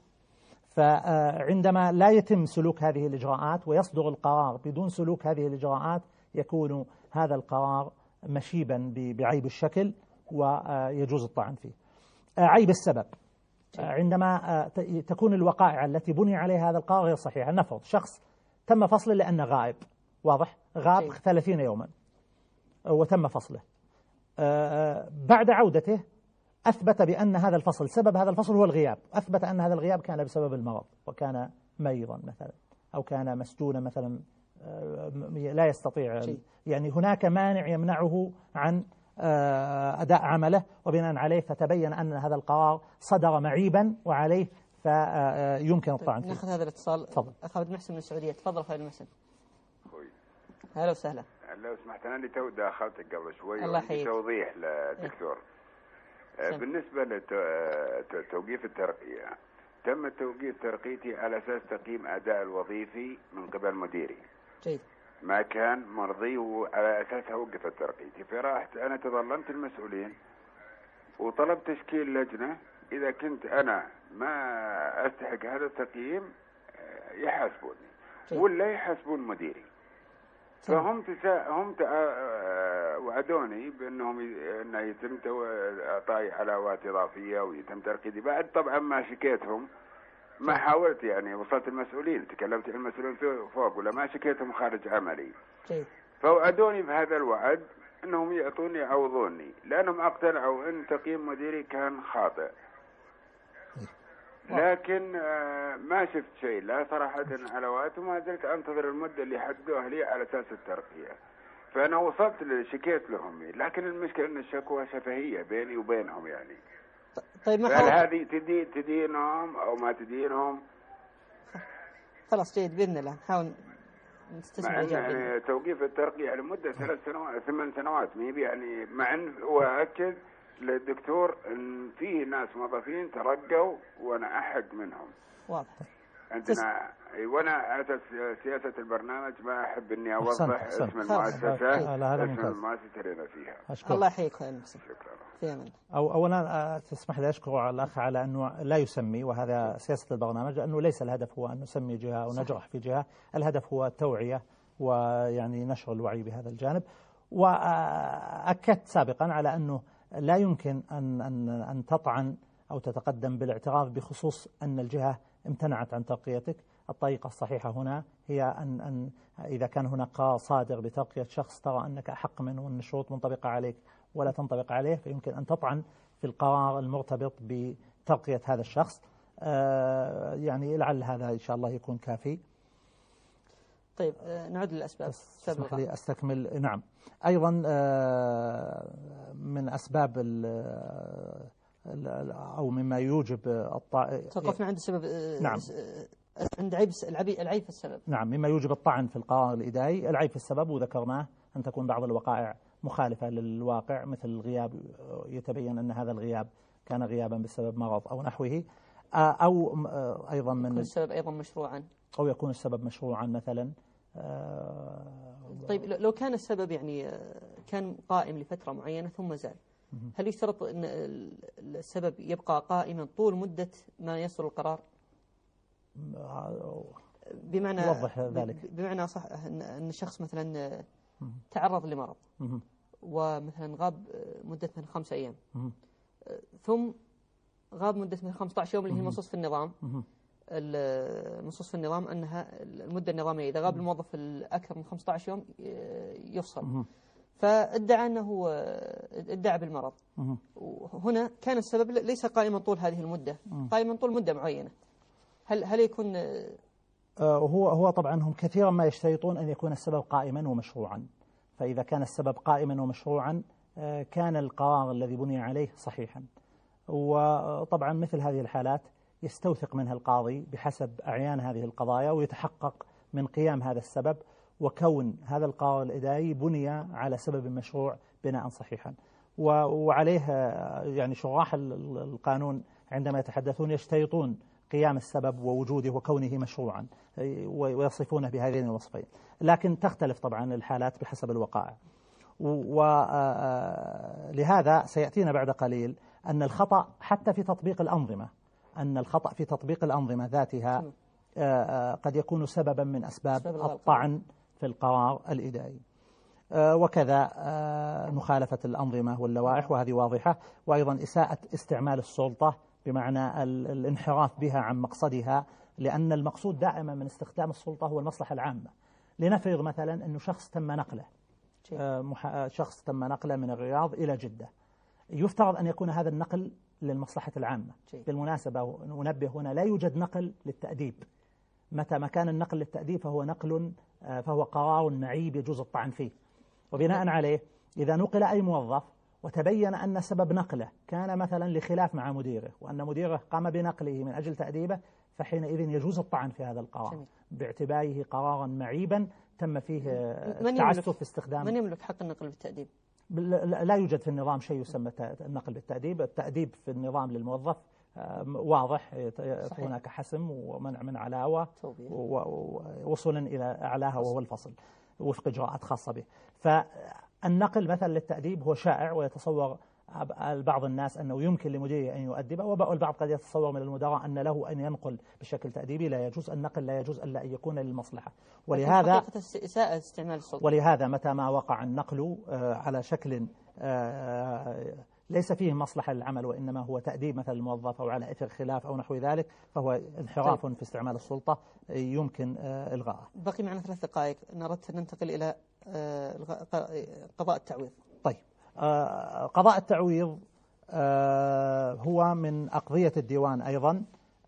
فعندما لا يتم سلوك هذه الإجراءات ويصدر القرار بدون سلوك هذه الإجراءات، يكون هذا القرار مشيبا بعيب الشكل ويجوز الطعن فيه. عيب السبب. عندما تكون الوقائع التي بني عليها هذا القرار غير صحيحة. نفرض شخص تم فصله لأنه غائب، واضح، غاب 30 يوما وتم فصله، بعد عودته أثبت بأن هذا الفصل، سبب هذا الفصل هو الغياب، أثبت أن هذا الغياب كان بسبب المرض وكان مريضا مثلا، أو كان مسجونا مثلا لا يستطيع، يعني هناك مانع يمنعه عن أداء عمله، وبناء عليه فتبين أن هذا القرار صدر معيبا وعليه فيمكن الطعن فيه. ناخذ هذا الاتصال. تفضل. أخ عبد المحسن من السعودية. تفضل أخي عبد المحسن. هلا وسهلا. لو سمحت، أنا اللي داخلتك قبل شوي وعندي توضيح للدكتور. بالنسبة لتوقيف الترقية، تم توقيف ترقيتي على أساس تقييم أداء الوظيفي من قبل مديري. جيد. ما كان مرضي وعلى أساسها وقفت ترقيتي، فرحت أنا تظلمت المسؤولين وطلبت تشكيل لجنة، إذا كنت أنا ما أستحق هذا التقييم يحاسبوني ولا يحاسبون مديري. فهم وعدوني بأنهم إنه يتم إعطائي علاوات إضافية ويتم ترقيتي. بعد طبعا ما شكيتهم، ما حاولت يعني، وصلت المسؤولين، تكلمت عن المسؤولين فوق، ولا ما شكيتهم خارج عملي. فوعدوني بهذا الوعد انهم يعوضوني، لانهم اقتنعوا ان تقييم مديري كان خاطئ. لكن ما شفت شيء، لا صراحة علاوات، وما زلت انتظر المدة اللي حددوها لي على اساس الترقية. فانا وصلت شكيت لهم، لكن المشكلة ان الشكوى شفهية بيني وبينهم يعني. طيب هل هذه تدينهم او ما تدينهم؟ خلاص جيد، باذن الله نحاول نستسمع الاجابه. يعني توقيف الترقية لمدة 3 سنوات 8 سنوات يعني، مع ان واكد للدكتور ان في ناس موظفين ترقوا وانا احق منهم. واضح. عندنا وانا على اساس سياسة البرنامج ما احب اني اوضح اسم المؤسسة، اسم المؤسسة اللي انا فيها. الله يحييك يا المحسن. شكرا. أولا تسمح لي أشكر الأخ على أنه لا يسمي، وهذا سياسة البرنامج، أنه ليس الهدف هو أن نسمي جهة أو نجرح في جهة، الهدف هو التوعية ويعني نشر الوعي بهذا الجانب. وأكدت سابقا على أنه لا يمكن أن تطعن أو تتقدم بالاعتراف بخصوص أن الجهة امتنعت عن ترقيتك. الطريقة الصحيحة هنا هي أن إذا كان هناك قرار صادر بترقية شخص ترى أنك أحق منه وأن الشروط منطبقة عليك ولا تنطبق عليه، فيمكن أن تطعن في القرار المرتبط بترقية هذا الشخص. يعني لعل هذا إن شاء الله يكون كافي. طيب نعود للأسباب. اسمح لي أستكمل. نعم، أيضا من أسباب أو مما يوجب توقفنا عند السبب. نعم. عند العيب في السبب. نعم، مما يوجب الطعن في القرار الإداري العيب في السبب، وذكرناه أن تكون بعض الوقائع مخالفة للواقع، مثل الغياب يتبين أن هذا الغياب كان غيابا بسبب مرض أو نحوه، أو أيضا من يكون السبب أيضا مشروعا، أو يكون السبب مشروعا مثلا. طيب لو كان السبب يعني كان قائم لفترة معينة ثم زال، هل يشترط أن السبب يبقى قائما طول مدة ما يصل القرار؟ بمعنى وضح ذلك. بمعنى صح أن الشخص مثلا تعرض لمرض ومثلا غاب مدة من 5 أيام، ثم غاب مدة من 15 يوم اللي هي المنصوص في النظام، النصوص في النظام أنها المدة النظامية إذا غاب الموظف أكثر من 15 يوم يفصل، فادعى أنه ادعى بالمرض. وهنا كان السبب ليس قائما طول هذه المدة، قائما طول مدة معينة. هل يكون هو طبعا هم كثيرا ما يشترطون أن يكون السبب قائما ومشروعا، فإذا كان السبب قائما ومشروعا كان القرار الذي بني عليه صحيحا. وطبعا مثل هذه الحالات يستوثق منها القاضي بحسب أعيان هذه القضايا ويتحقق من قيام هذا السبب وكون هذا القرار الإداري بني على سبب مشروع بناء صحيحا. وعليه يعني شراح القانون عندما يتحدثون يشترطون قيام السبب ووجوده وكونه مشروعا ويصفونه بهذين الوصفين، لكن تختلف طبعا الحالات بحسب الوقائع. ولهذا سيأتينا بعد قليل أن الخطأ حتى في تطبيق الأنظمة، أن الخطأ في تطبيق الأنظمة ذاتها قد يكون سببا من أسباب الطعن في القرار الإداري، وكذا مخالفة الأنظمة واللوائح، وهذه واضحة. وأيضا إساءة استعمال السلطة بمعنى الانحراف بها عن مقصدها، لأن المقصود دائما من استخدام السلطة هو المصلحة العامة. لنفرض مثلا أنه شخص تم نقله من الرياض إلى جدة، يفترض أن يكون هذا النقل للمصلحة العامة. بالمناسبة ننبه هنا لا يوجد نقل للتأديب، متى ما كان النقل للتأديب فهو قرار معيب يجوز الطعن فيه. وبناء عليه إذا نقل أي موظف وتبين أن سبب نقله كان مثلا لخلاف مع مديره وأن مديره قام بنقله من أجل تأديبه، فحينئذ يجوز الطعن في هذا القرار باعتباره قرارا معيبا تم فيه تعسف في استخدام. من يملك حق النقل بالتأديب؟ لا يوجد في النظام شيء يسمى النقل بالتأديب. التأديب في النظام للموظف واضح، هناك حسم ومنع من علاوة ووصولا إلى أعلاها وهو الفصل وفق إجراءات خاصة به. فالنقل مثلا للتأديب هو شائع، ويتصور بعض الناس أنه يمكن لمديره أن يؤدبه، والبعض قد يتصور من المدراء أن له أن ينقل بشكل تأديبي. لا يجوز النقل، لا يجوز ألا أن يكون للمصلحة. ولهذا إساءة استعمال السلطة. ولهذا متى ما وقع النقل على شكل ليس فيه مصلحة للعمل وإنما هو تأديب مثل الموظف أو على إثر خلاف أو نحو ذلك، فهو انحراف في استعمال السلطة يمكن إلغاءه. بقي معنا 3 دقائق، نردت أن ننتقل إلى قضاء التعويض. طيب، قضاء التعويض هو من أقضية الديوان أيضا،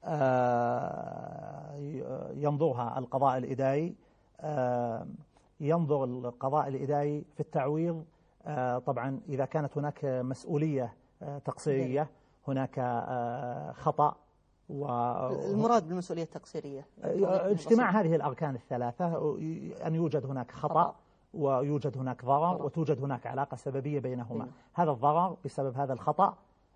ينظرها القضاء الإداري. ينظر القضاء الإداري في التعويض طبعا إذا كانت هناك مسؤولية تقصيرية، هناك خطأ. المراد بالمسؤولية التقصيرية اجتماع هذه الأركان الثلاثة، أن يوجد هناك خطأ ويوجد هناك ضرر وتوجد هناك علاقة سببية بينهما. هذا الضرر بسبب هذا الخطأ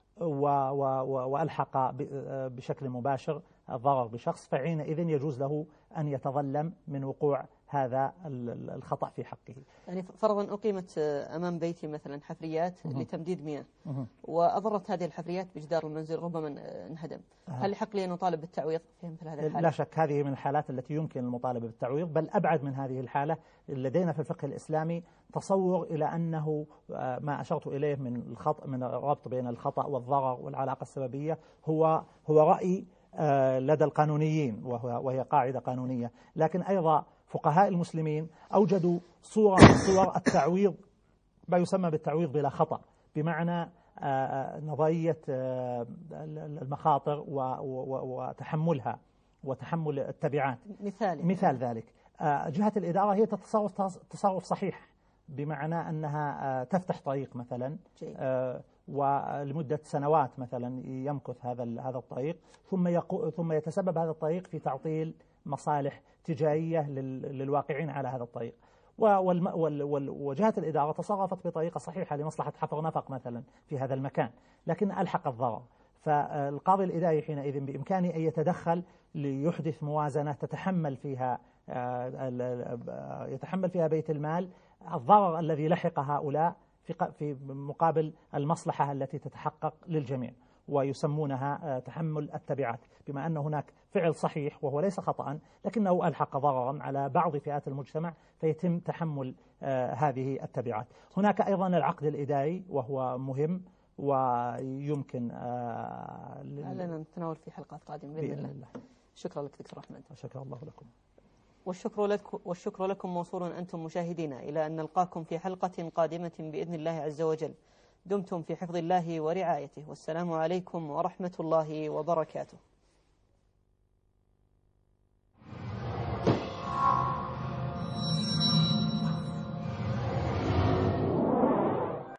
وألحق بشكل مباشر الضرر بشخص، فحينئذ يجوز له أن يتظلم من وقوع هذا الخطأ في حقه. يعني فرضا أقيمت أمام بيتي مثلا حفريات لتمديد مياه، وأضرت هذه الحفريات بجدار المنزل، ربما انهدم، هل يحق لي أن أطالب بالتعويض في مثل هذه الحالة؟ لا شك هذه من الحالات التي يمكن المطالبة بالتعويض، بل أبعد من هذه الحالة. لدينا في الفقه الإسلامي تصور إلى أنه ما أشرت إليه من الربط بين الخطأ والضرر والعلاقة السببية هو رأي لدى القانونيين، وهي قاعدة قانونية. لكن أيضا فقهاء المسلمين أوجدوا صورة من صور التعويض، ما يسمى بالتعويض بلا خطأ، بمعنى نظرية المخاطر وتحملها وتحمل التبعات. مثال ذلك جهة الإدارة هي تصرف صحيح، بمعنى أنها تفتح طريق مثلا ولمدة سنوات مثلا يمكث هذا الطريق، ثم يتسبب هذا الطريق في تعطيل مصالح تجارية للواقعين على هذا الطريق، وجهة الإدارة تصرفت بطريقة صحيحة لمصلحة حفر نفق مثلا في هذا المكان، لكن ألحق الضرر. فالقاضي الإداري حينئذ بإمكانه أن يتدخل ليحدث موازنة يتحمل فيها بيت المال الضرر الذي لحق هؤلاء في مقابل المصلحة التي تتحقق للجميع، ويسمونها تحمل التبعات، بما أن هناك فعل صحيح وهو ليس خطأ لكنه ألحق ضررا على بعض فئات المجتمع، فيتم تحمل هذه التبعات. هناك أيضا العقد الإداري وهو مهم ويمكن لنا نتناول في حلقات قادمة بإذن الله. شكرا لك دكتور أحمد. شكرا الله لكم. والشكر لكم موصول أنتم مشاهدينا، إلى أن نلقاكم في حلقة قادمة بإذن الله عز وجل. دمتم في حفظ الله ورعايته، والسلام عليكم ورحمة الله وبركاته.